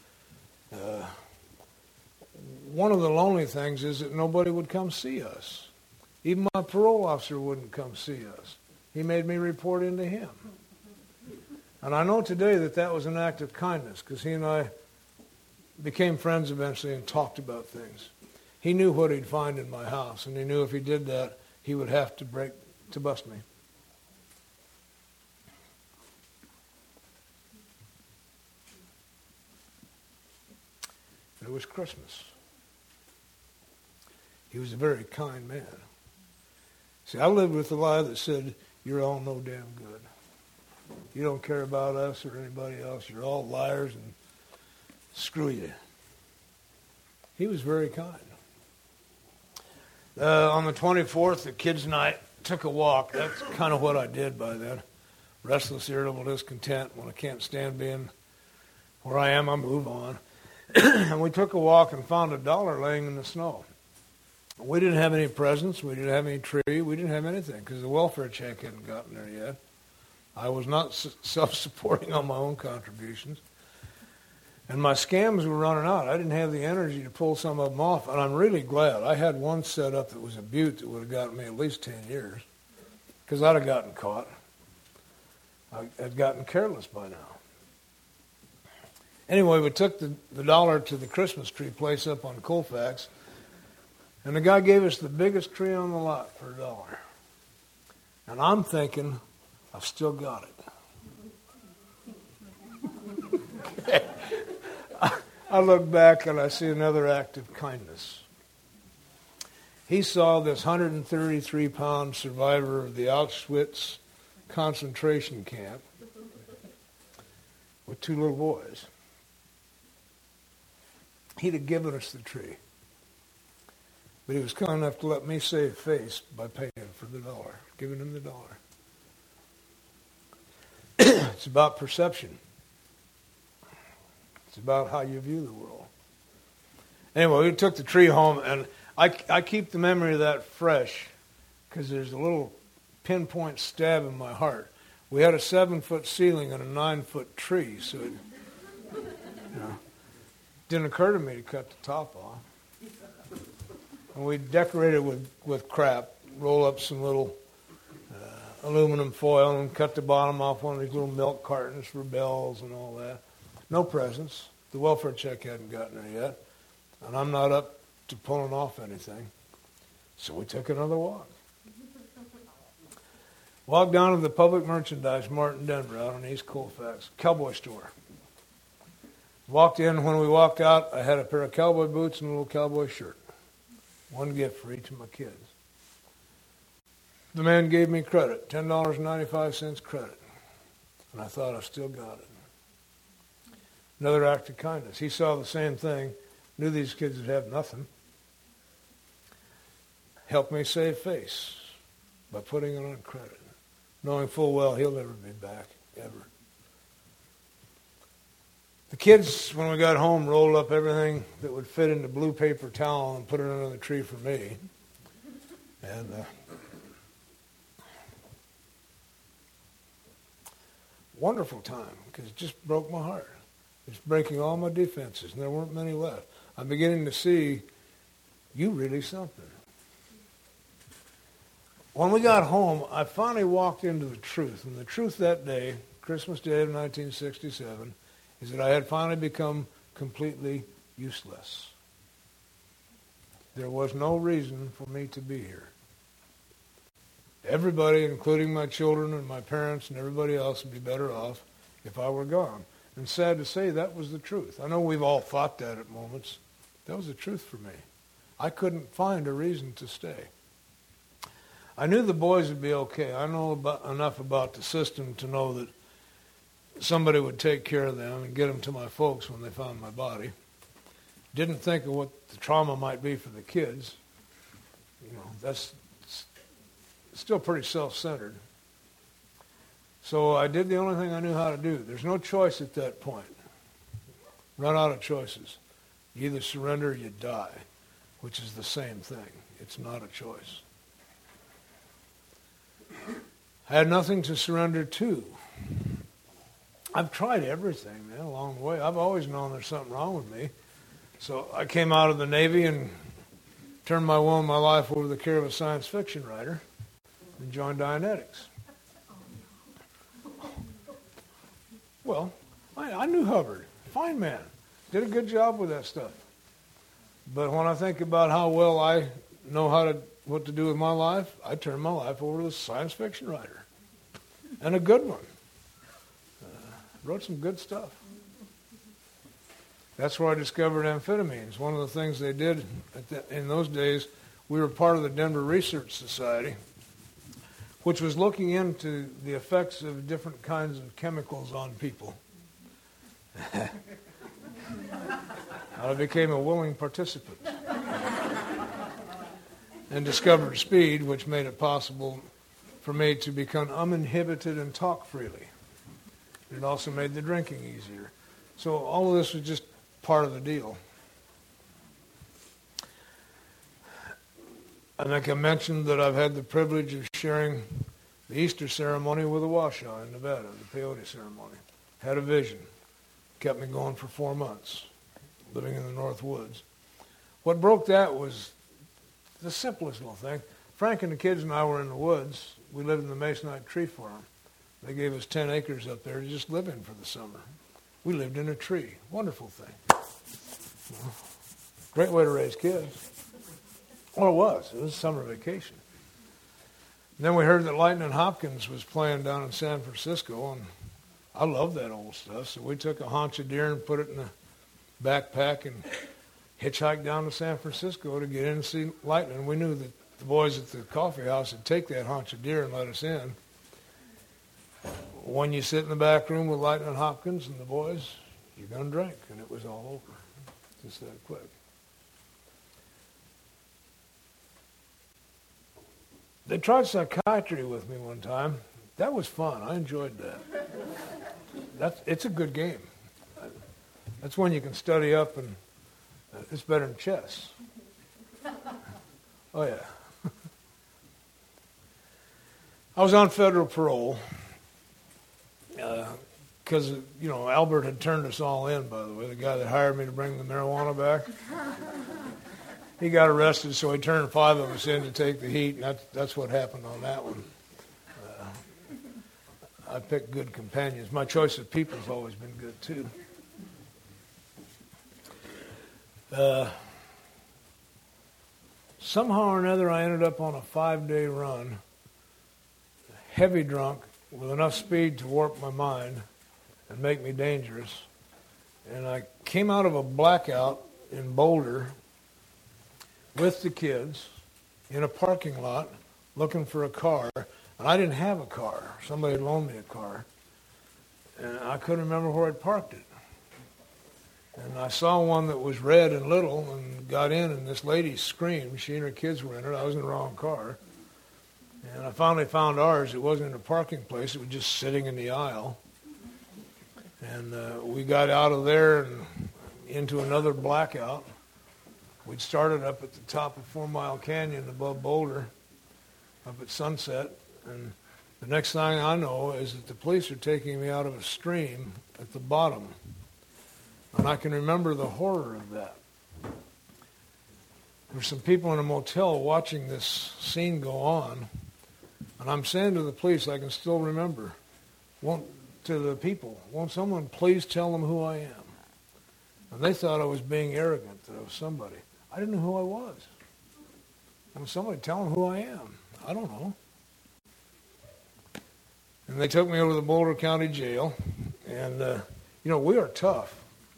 [SPEAKER 1] One of the lonely things is that nobody would come see us. Even my parole officer wouldn't come see us. He made me report into him. And I know today that was an act of kindness, because he and I became friends eventually and talked about things. He knew what he'd find in my house, and he knew if he did that, he would have to bust me. It was Christmas. He was a very kind man. See, I lived with the lie that said, you're all no damn good. You don't care about us or anybody else. You're all liars and screw you. He was very kind. On the 24th, the kids and I took a walk. That's kind of what I did by then. Restless, irritable, discontent. When I can't stand being where I am, I move on. And we took a walk and found $1 laying in the snow. We didn't have any presents. We didn't have any tree. We didn't have anything because the welfare check hadn't gotten there yet. I was not self-supporting on my own contributions. And my scams were running out. I didn't have the energy to pull some of them off. And I'm really glad. I had one set up that was a beaut that would have gotten me at least 10 years, because I'd have gotten caught. I'd gotten careless by now. Anyway, we took the $1 to the Christmas tree place up on Colfax, and the guy gave us the biggest tree on the lot for $1. And I'm thinking, I've still got it. I look back and I see another act of kindness. He saw this 133-pound survivor of the Auschwitz concentration camp with two little boys. He'd have given us the tree. But he was kind enough to let me save face by paying for the dollar, giving him the dollar. It's about perception. It's about how you view the world. Anyway, we took the tree home, and I keep the memory of that fresh because there's a little pinpoint stab in my heart. We had a 7-foot ceiling and a 9-foot tree, so it didn't occur to me to cut the top off. And we decorated with crap, roll up some little aluminum foil and cut the bottom off one of these little milk cartons for bells and all that. No presents. The welfare check hadn't gotten there yet. And I'm not up to pulling off anything. So we took another walk. Walked down to the Public Merchandise Mart in Denver out on East Colfax. Cowboy store. Walked in. When we walked out, I had a pair of cowboy boots and a little cowboy shirt. One gift for each of my kids. The man gave me credit, $10.95 credit. And I thought, I still got it. Another act of kindness. He saw the same thing, knew these kids would have nothing. Helped me save face by putting it on credit, knowing full well he'll never be back, ever. The kids, when we got home, rolled up everything that would fit into blue paper towel and put it under the tree for me. And wonderful time, because it just broke my heart. It's breaking all my defenses, and there weren't many left. I'm beginning to see you really something. When we got home, I finally walked into the truth. And the truth that day, Christmas Day of 1967, is that I had finally become completely useless. There was no reason for me to be here. Everybody, including my children and my parents and everybody else, would be better off if I were gone. And sad to say, that was the truth. I know we've all thought that at moments. That was the truth for me. I couldn't find a reason to stay. I knew the boys would be okay. I know enough about the system to know that somebody would take care of them and get them to my folks when they found my body. Didn't think of what the trauma might be for the kids. That's still pretty self-centered. So I did the only thing I knew how to do. There's no choice at that point. Run out of choices. You either surrender or you die, which is the same thing. It's not a choice. I had nothing to surrender to. I've tried everything, man, along the way. I've always known there's something wrong with me. So I came out of the Navy and turned my will and my life over to the care of a science fiction writer and joined Dianetics. Well, I knew Hubbard. Fine man. Did a good job with that stuff. But when I think about how well I know what to do with my life, I turned my life over to the science fiction writer. And a good one. Wrote some good stuff. That's where I discovered amphetamines. One of the things they did in those days, we were part of the Denver Research Society, which was looking into the effects of different kinds of chemicals on people. I became a willing participant and discovered speed, which made it possible for me to become uninhibited and talk freely. It also made the drinking easier. So all of this was just part of the deal. I think I mentioned that I've had the privilege of sharing the Easter ceremony with the Washoe in Nevada, the peyote ceremony. Had a vision. Kept me going for 4 months, living in the North Woods. What broke that was the simplest little thing. Frank and the kids and I were in the woods. We lived in the Masonite Tree Farm. They gave us 10 acres up there to just live in for the summer. We lived in a tree. Wonderful thing. Great way to raise kids. Well, it was. It was summer vacation. And then we heard that Lightning Hopkins was playing down in San Francisco, and I love that old stuff. So we took a haunch of deer and put it in a backpack and hitchhiked down to San Francisco to get in and see Lightning. We knew that the boys at the coffee house would take that haunch of deer and let us in. When you sit in the back room with Lightning Hopkins and the boys, you're going to drink, and it was all over. Just that quick. They tried psychiatry with me one time. That was fun. I enjoyed that. It's a good game. That's when you can study up, and it's better than chess. Oh, yeah. I was on federal parole because, Albert had turned us all in, by the way, the guy that hired me to bring the marijuana back. He got arrested, so he turned 5 of us in to take the heat, and that's what happened on that one. I picked good companions. My choice of people has always been good, too. Somehow or another, I ended up on a 5-day run, heavy drunk, with enough speed to warp my mind and make me dangerous. And I came out of a blackout in Boulder with the kids in a parking lot looking for a car. And I didn't have a car. Somebody had loaned me a car. And I couldn't remember where I'd parked it. And I saw one that was red and little and got in, and this lady screamed. She and her kids were in it. I was in the wrong car. And I finally found ours. It wasn't in a parking place. It was just sitting in the aisle. And we got out of there and into another blackout. We'd started up at the top of 4 Mile Canyon above Boulder, up at sunset. And the next thing I know is that the police are taking me out of a stream at the bottom. And I can remember the horror of that. There were some people in a motel watching this scene go on. And I'm saying to the police, I can still remember, to the people, won't someone please tell them who I am? And they thought I was being arrogant, that I was somebody. I didn't know who I was. And somebody tell them who I am. I don't know. And they took me over to the Boulder County Jail. And, we are tough.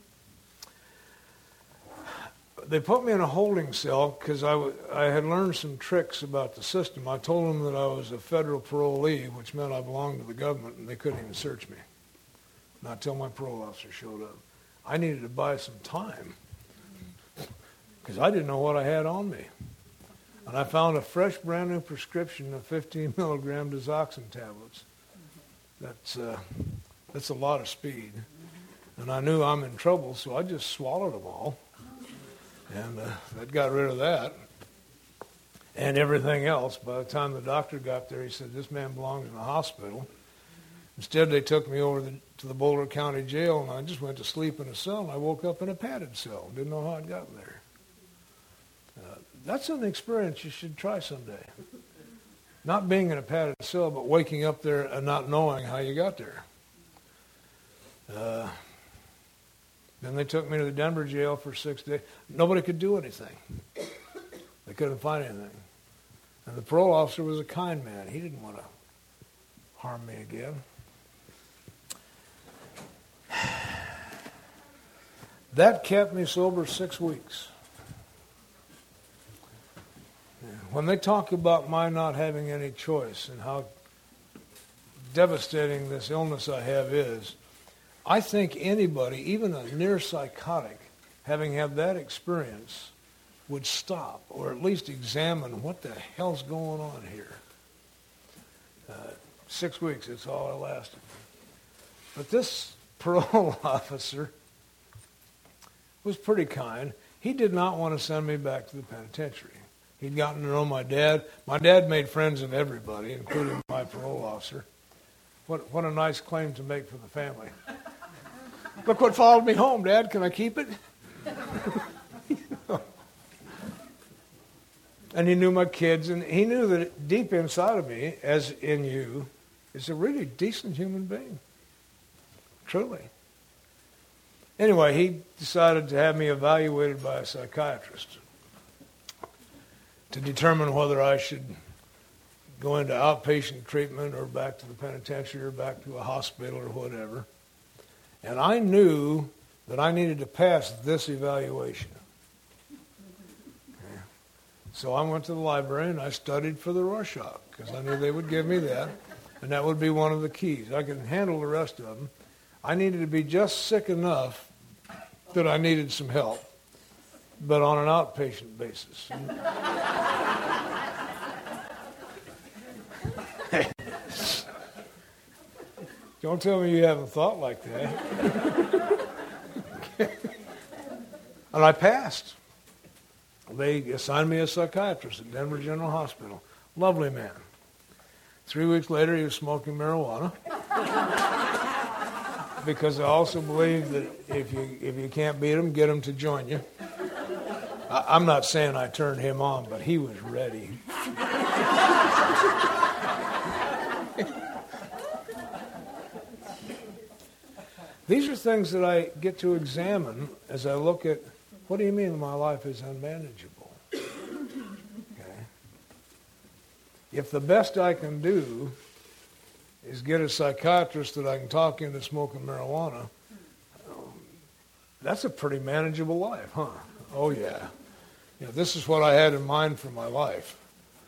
[SPEAKER 1] They put me in a holding cell because I had learned some tricks about the system. I told them that I was a federal parolee, which meant I belonged to the government, and they couldn't even search me. Not until my parole officer showed up. I needed to buy some time because I didn't know what I had on me. And I found a fresh, brand new prescription of 15 milligram Dizoxin tablets. That's a lot of speed. And I knew I'm in trouble, so I just swallowed them all. And that got rid of that and everything else. By the time the doctor got there, he said, this man belongs in the hospital. Instead, they took me over to the Boulder County Jail, and I just went to sleep in a cell, and I woke up in a padded cell. Didn't know how I'd gotten there. That's an experience you should try someday. Not being in a padded cell, but waking up there and not knowing how you got there. Then they took me to the Denver jail for 6 days. Nobody could do anything. They couldn't find anything. And the parole officer was a kind man. He didn't want to harm me again. That kept me sober 6 weeks. When they talk about my not having any choice and how devastating this illness I have is, I think anybody, even a near psychotic, having had that experience, would stop or at least examine what the hell's going on here. 6 weeks, it's all I lasted. But this parole officer was pretty kind. He did not want to send me back to the penitentiary. He'd gotten to know my dad. My dad made friends of everybody, including my parole officer. What a nice claim to make for the family. Look what followed me home, Dad. Can I keep it? And he knew my kids, and he knew that deep inside of me, as in you, is a really decent human being. Truly. Anyway, he decided to have me evaluated by a psychiatrist to determine whether I should go into outpatient treatment or back to the penitentiary or back to a hospital or whatever. And I knew that I needed to pass this evaluation. So I went to the library and I studied for the Rorschach because I knew they would give me that, and that would be one of the keys. I could handle the rest of them. I needed to be just sick enough that I needed some help, but on an outpatient basis. Don't tell me you haven't thought like that. And I passed. They assigned me a psychiatrist at Denver General Hospital. Lovely man. 3 weeks later, he was smoking marijuana. Because I also believe that if you can't beat him, get him to join you. I'm not saying I turned him on, but he was ready. These are things that I get to examine as I look at, what do you mean my life is unmanageable? Okay. If the best I can do is get a psychiatrist that I can talk into smoking marijuana, that's a pretty manageable life, huh? Oh, yeah. You know, this is what I had in mind for my life.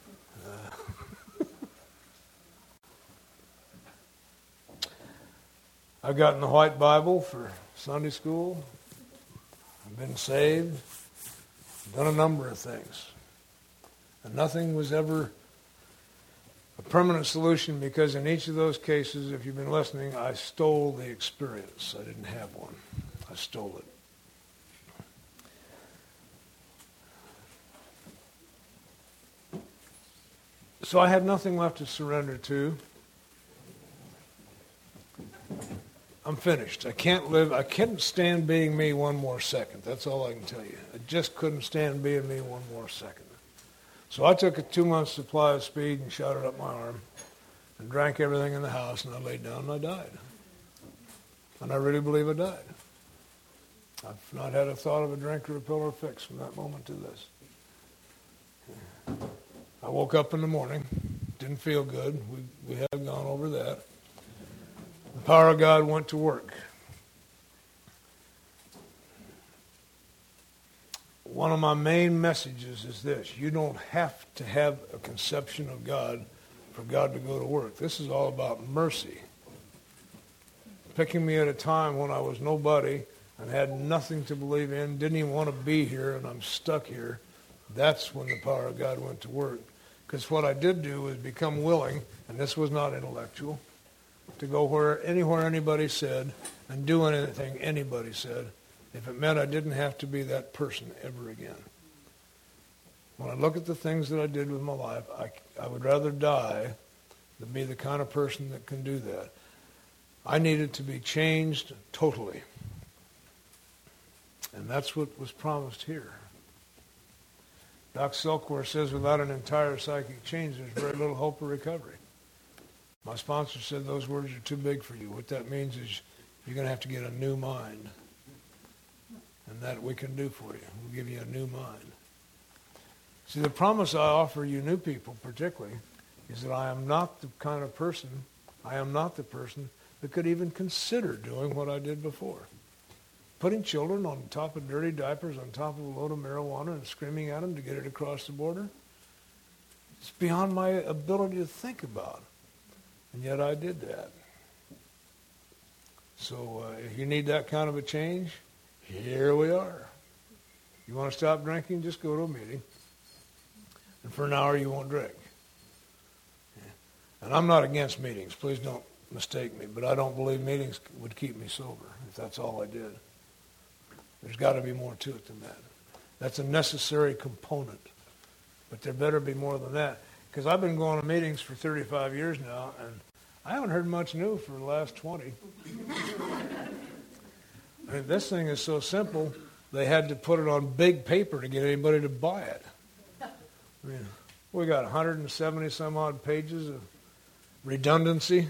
[SPEAKER 1] I've gotten the White Bible for Sunday school. I've been saved. Done a number of things. And nothing was ever a permanent solution, because in each of those cases, if you've been listening, I stole the experience. I didn't have one. I stole it. So I had nothing left to surrender to. I'm finished. I couldn't stand being me one more second. That's all I can tell you. I just couldn't stand being me one more second. So I took a 2-month supply of speed and shot it up my arm and drank everything in the house, and I laid down and I died. And I really believe I died. I've not had a thought of a drink or a pill or a fix from that moment to this. I woke up in the morning. Didn't feel good. We have gone over that. The power of God went to work. One of my main messages is this: you don't have to have a conception of God for God to go to work. This is all about mercy. Picking me at a time when I was nobody and had nothing to believe in, didn't even want to be here, and I'm stuck here. That's when the power of God went to work. Because what I did do was become willing, and this was not intellectual, to go anywhere anybody said and do anything anybody said, if it meant I didn't have to be that person ever again. When I look at the things that I did with my life, I would rather die than be the kind of person that can do that. I needed to be changed totally. And that's what was promised here. Doc Silkworth says without an entire psychic change, there's very little hope of recovery. My sponsor said those words are too big for you. What that means is you're going to have to get a new mind. And that we can do for you. We'll give you a new mind. See, the promise I offer you new people particularly is that I am not the kind of person, I am not the person that could even consider doing what I did before. Putting children on top of dirty diapers, on top of a load of marijuana and screaming at them to get it across the border. It's beyond my ability to think about. And yet I did that. So if you need that kind of a change, here we are. You want to stop drinking, just go to a meeting. And for an hour you won't drink. And I'm not against meetings. Please don't mistake me. But I don't believe meetings would keep me sober if that's all I did. There's got to be more to it than that. That's a necessary component. But there better be more than that. Because I've been going to meetings for 35 years now, and I haven't heard much new for the last 20. I mean, this thing is so simple, they had to put it on big paper to get anybody to buy it. I mean, we got 170 some odd pages of redundancy.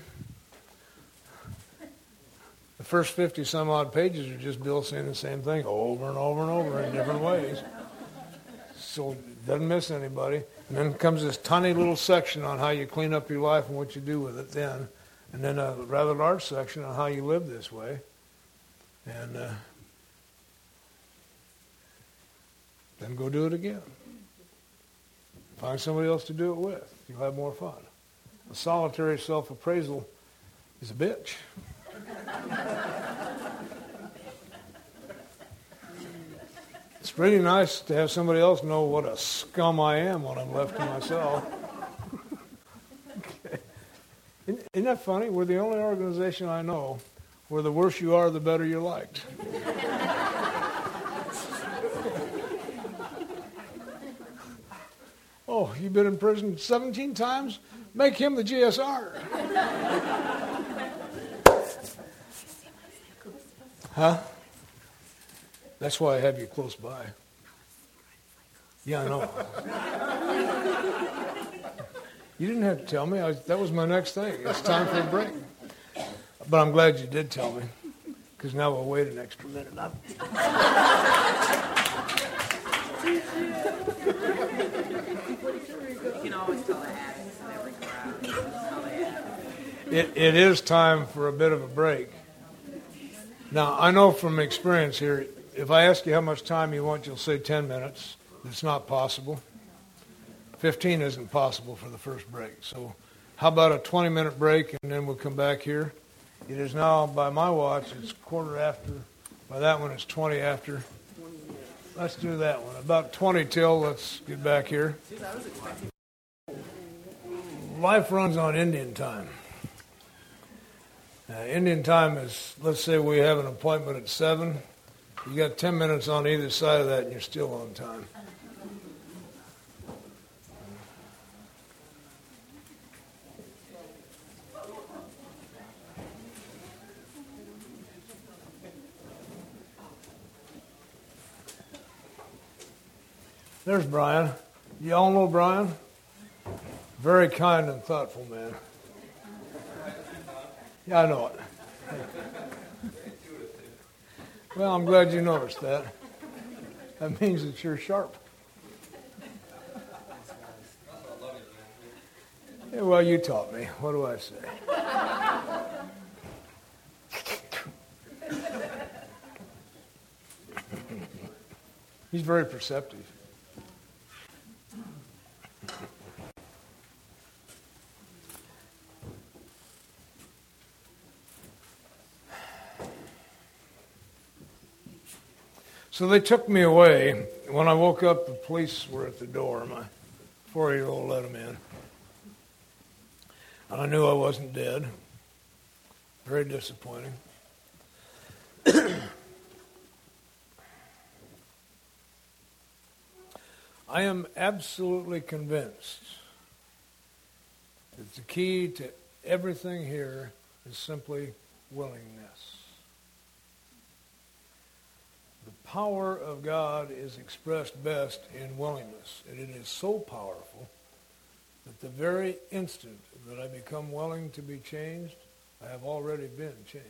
[SPEAKER 1] The first 50 some odd pages are just Bill saying the same thing over and over and over in different ways. So it doesn't miss anybody. And then comes this tiny little section on how you clean up your life and what you do with it then. And then a rather large section on how you live this way. And then go do it again. Find somebody else to do it with. You'll have more fun. A solitary self-appraisal is a bitch. It's really nice to have somebody else know what a scum I am when I'm left to myself. Okay. Isn't that funny? We're the only organization I know where the worse you are, the better you're liked. Oh, you've been in prison 17 times? Make him the GSR. Huh? That's why I have you close by. Yeah, I know. You didn't have to tell me. That was my next thing. It's time for a break. But I'm glad you did tell me, because now we'll wait an extra minute.
[SPEAKER 2] You can always tell the addicts in every crowd.
[SPEAKER 1] It is time for a bit of a break. Now, I know from experience here, if I ask you how much time you want, you'll say 10 minutes. It's not possible. 15 isn't possible for the first break. So how about a 20-minute break, and then we'll come back here. It is now, by my watch, it's quarter after. By that one, it's 20 after. Let's do that one. About 20 till, let's get back here. Life runs on Indian time. Indian time is, let's say we have an appointment at 7. You got 10 minutes on either side of that, and you're still on time. There's Brian. You all know Brian? Very kind and thoughtful man. Yeah, I know it. Well, I'm glad you noticed that. That means that you're sharp. Yeah, well, you taught me. What do I say? He's very perceptive. So they took me away. When I woke up, the police were at the door. My 4-year-old let them in. And I knew I wasn't dead. Very disappointing. I am absolutely convinced that the key to everything here is simply willingness. The power of God is expressed best in willingness, and it is so powerful that the very instant that I become willing to be changed, I have already been changed.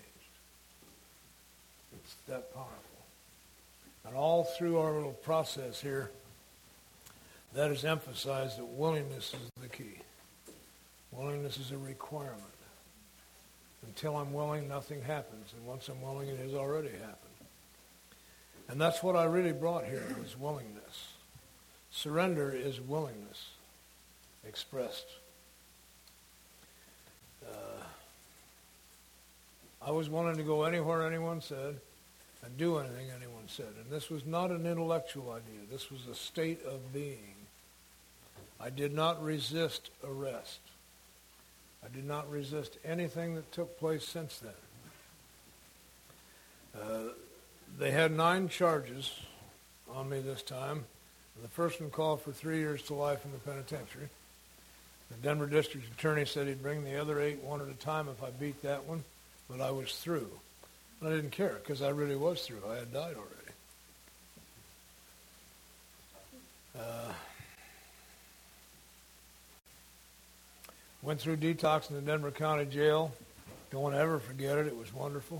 [SPEAKER 1] It's that powerful. And all through our little process here, that is emphasized that willingness is the key. Willingness is a requirement. Until I'm willing, nothing happens. And once I'm willing, it has already happened. And that's what I really brought here, was willingness. Surrender is willingness expressed. I was willing to go anywhere anyone said and do anything anyone said. And this was not an intellectual idea. This was a state of being. I did not resist arrest. I did not resist anything that took place since then. They had 9 charges on me this time. The first one called for 3 years to life in the penitentiary. The Denver District Attorney said he'd bring the other 8 one at a time if I beat that one, but I was through. I didn't care because I really was through. I had died already. Went through detox in the Denver County Jail. Don't ever forget it. It was wonderful.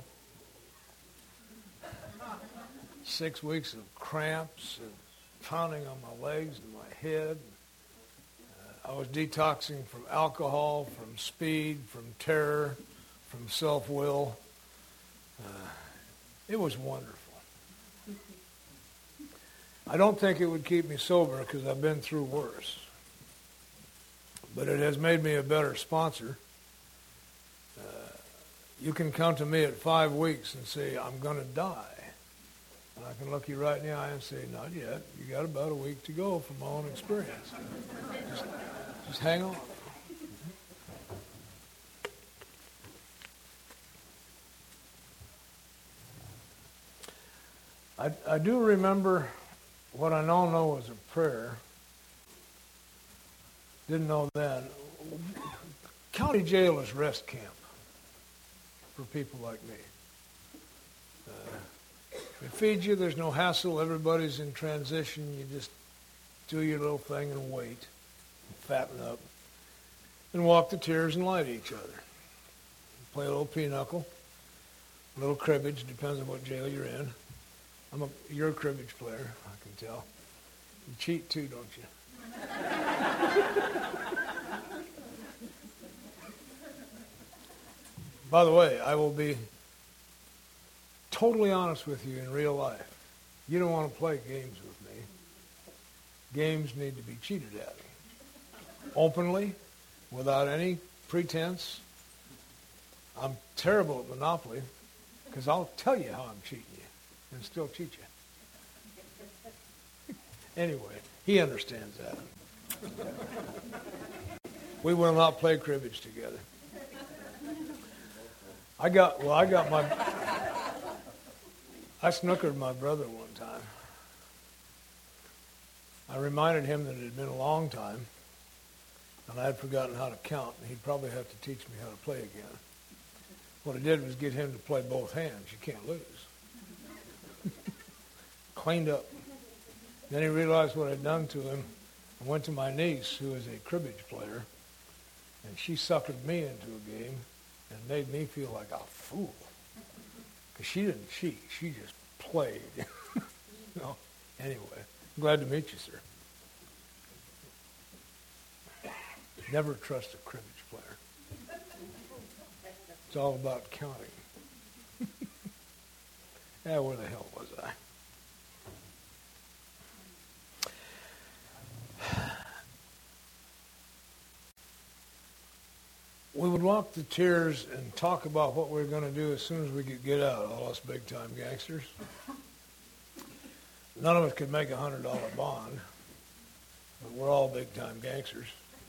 [SPEAKER 1] 6 weeks of cramps and pounding on my legs and my head. I was detoxing from alcohol, from speed, from terror, from self-will. It was wonderful. I don't think it would keep me sober because I've been through worse. but it has made me a better sponsor. You can come to me at 5 weeks and say, I'm going to die. And I can look you right in the eye and say, not yet. You got about a week to go from my own experience. Just hang on. I do remember what I now know was a prayer. Didn't know then. County jail is rest camp for people like me. It feeds you. There's no hassle. Everybody's in transition. You just do your little thing and wait, and fatten up, and walk the tiers and lie to each other. Play a little pinochle, a little cribbage. Depends on what jail you're in. You're a cribbage player, I can tell. You cheat too, don't you? By the way, I will be totally honest with you in real life. You don't want to play games with me. Games need to be cheated at. Openly, without any pretense. I'm terrible at Monopoly because I'll tell you how I'm cheating you and still cheat you. Anyway, he understands that. We will not play cribbage together. I snookered my brother one time. I reminded him that it had been a long time, and I had forgotten how to count, and he'd probably have to teach me how to play again. What I did was get him to play both hands. You can't lose. Cleaned up. Then he realized what I'd done to him and went to my niece, who is a cribbage player, and she suckered me into a game and made me feel like a fool. Because she didn't cheat. She just played. Anyway, glad to meet you, sir. Never trust a cribbage player. It's all about counting. Yeah, where the hell was I? We would walk the tiers and talk about what we were going to do as soon as we could get out, all us big-time gangsters. None of us could make a $100 bond, but we're all big-time gangsters.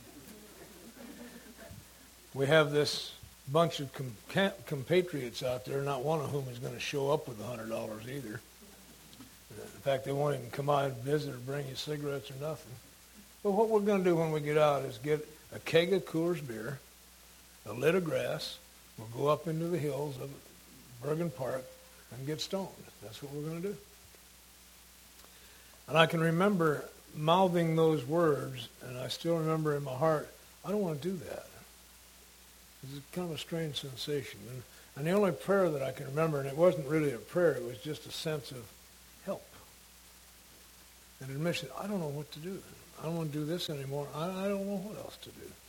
[SPEAKER 1] We have this bunch of compatriots out there, not one of whom is going to show up with $100 either. In fact, they won't even come out and visit or bring you cigarettes or nothing. But what we're going to do when we get out is get a keg of Coors beer, a lid of grass. We'll go up into the hills of Bergen Park and get stoned. That's what we're going to do. And I can remember mouthing those words, and I still remember in my heart, I don't want to do that. It's kind of a strange sensation. And the only prayer that I can remember, and it wasn't really a prayer, it was just a sense of help. An admission, I don't know what to do. I don't want to do this anymore. I don't know what else to do.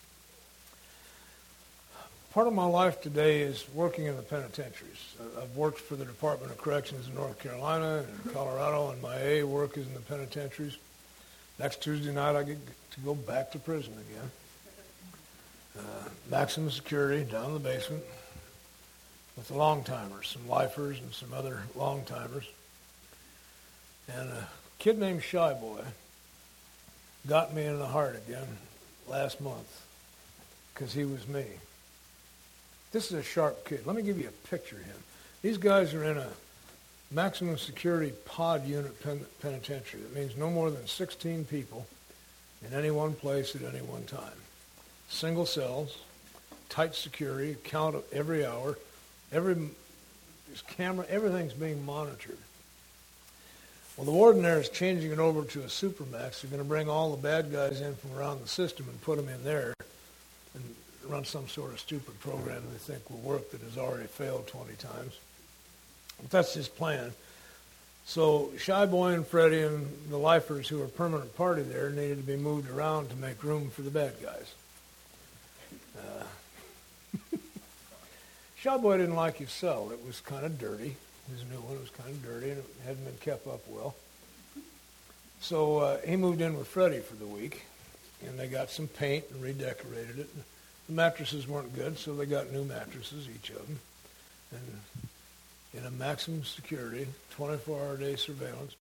[SPEAKER 1] Part of my life today is working in the penitentiaries. I've worked for the Department of Corrections in North Carolina and Colorado, and my AA work is in the penitentiaries. Next Tuesday night, I get to go back to prison again. Maximum security down in the basement with the long-timers, some lifers and some other long-timers. And a kid named Shy Boy got me in the heart again last month because he was me. This is a sharp kid. Let me give you a picture of him. These guys are in a maximum security pod unit penitentiary. That means no more than 16 people in any one place at any one time. Single cells, tight security, count of every hour, there's camera, everything's being monitored. Well, the warden there is changing it over to a supermax. They're going to bring all the bad guys in from around the system and put them in there and run some sort of stupid program they think will work that has already failed 20 times. But that's his plan. So Shy Boy and Freddie and the lifers who are permanent party there needed to be moved around to make room for the bad guys. Shy Boy didn't like his cell. It was kind of dirty. His new one was kind of dirty and it hadn't been kept up well. So he moved in with Freddie for the week. and they got some paint and redecorated it. The mattresses weren't good, so they got new mattresses, each of them. And in a maximum security, 24-hour-a-day surveillance,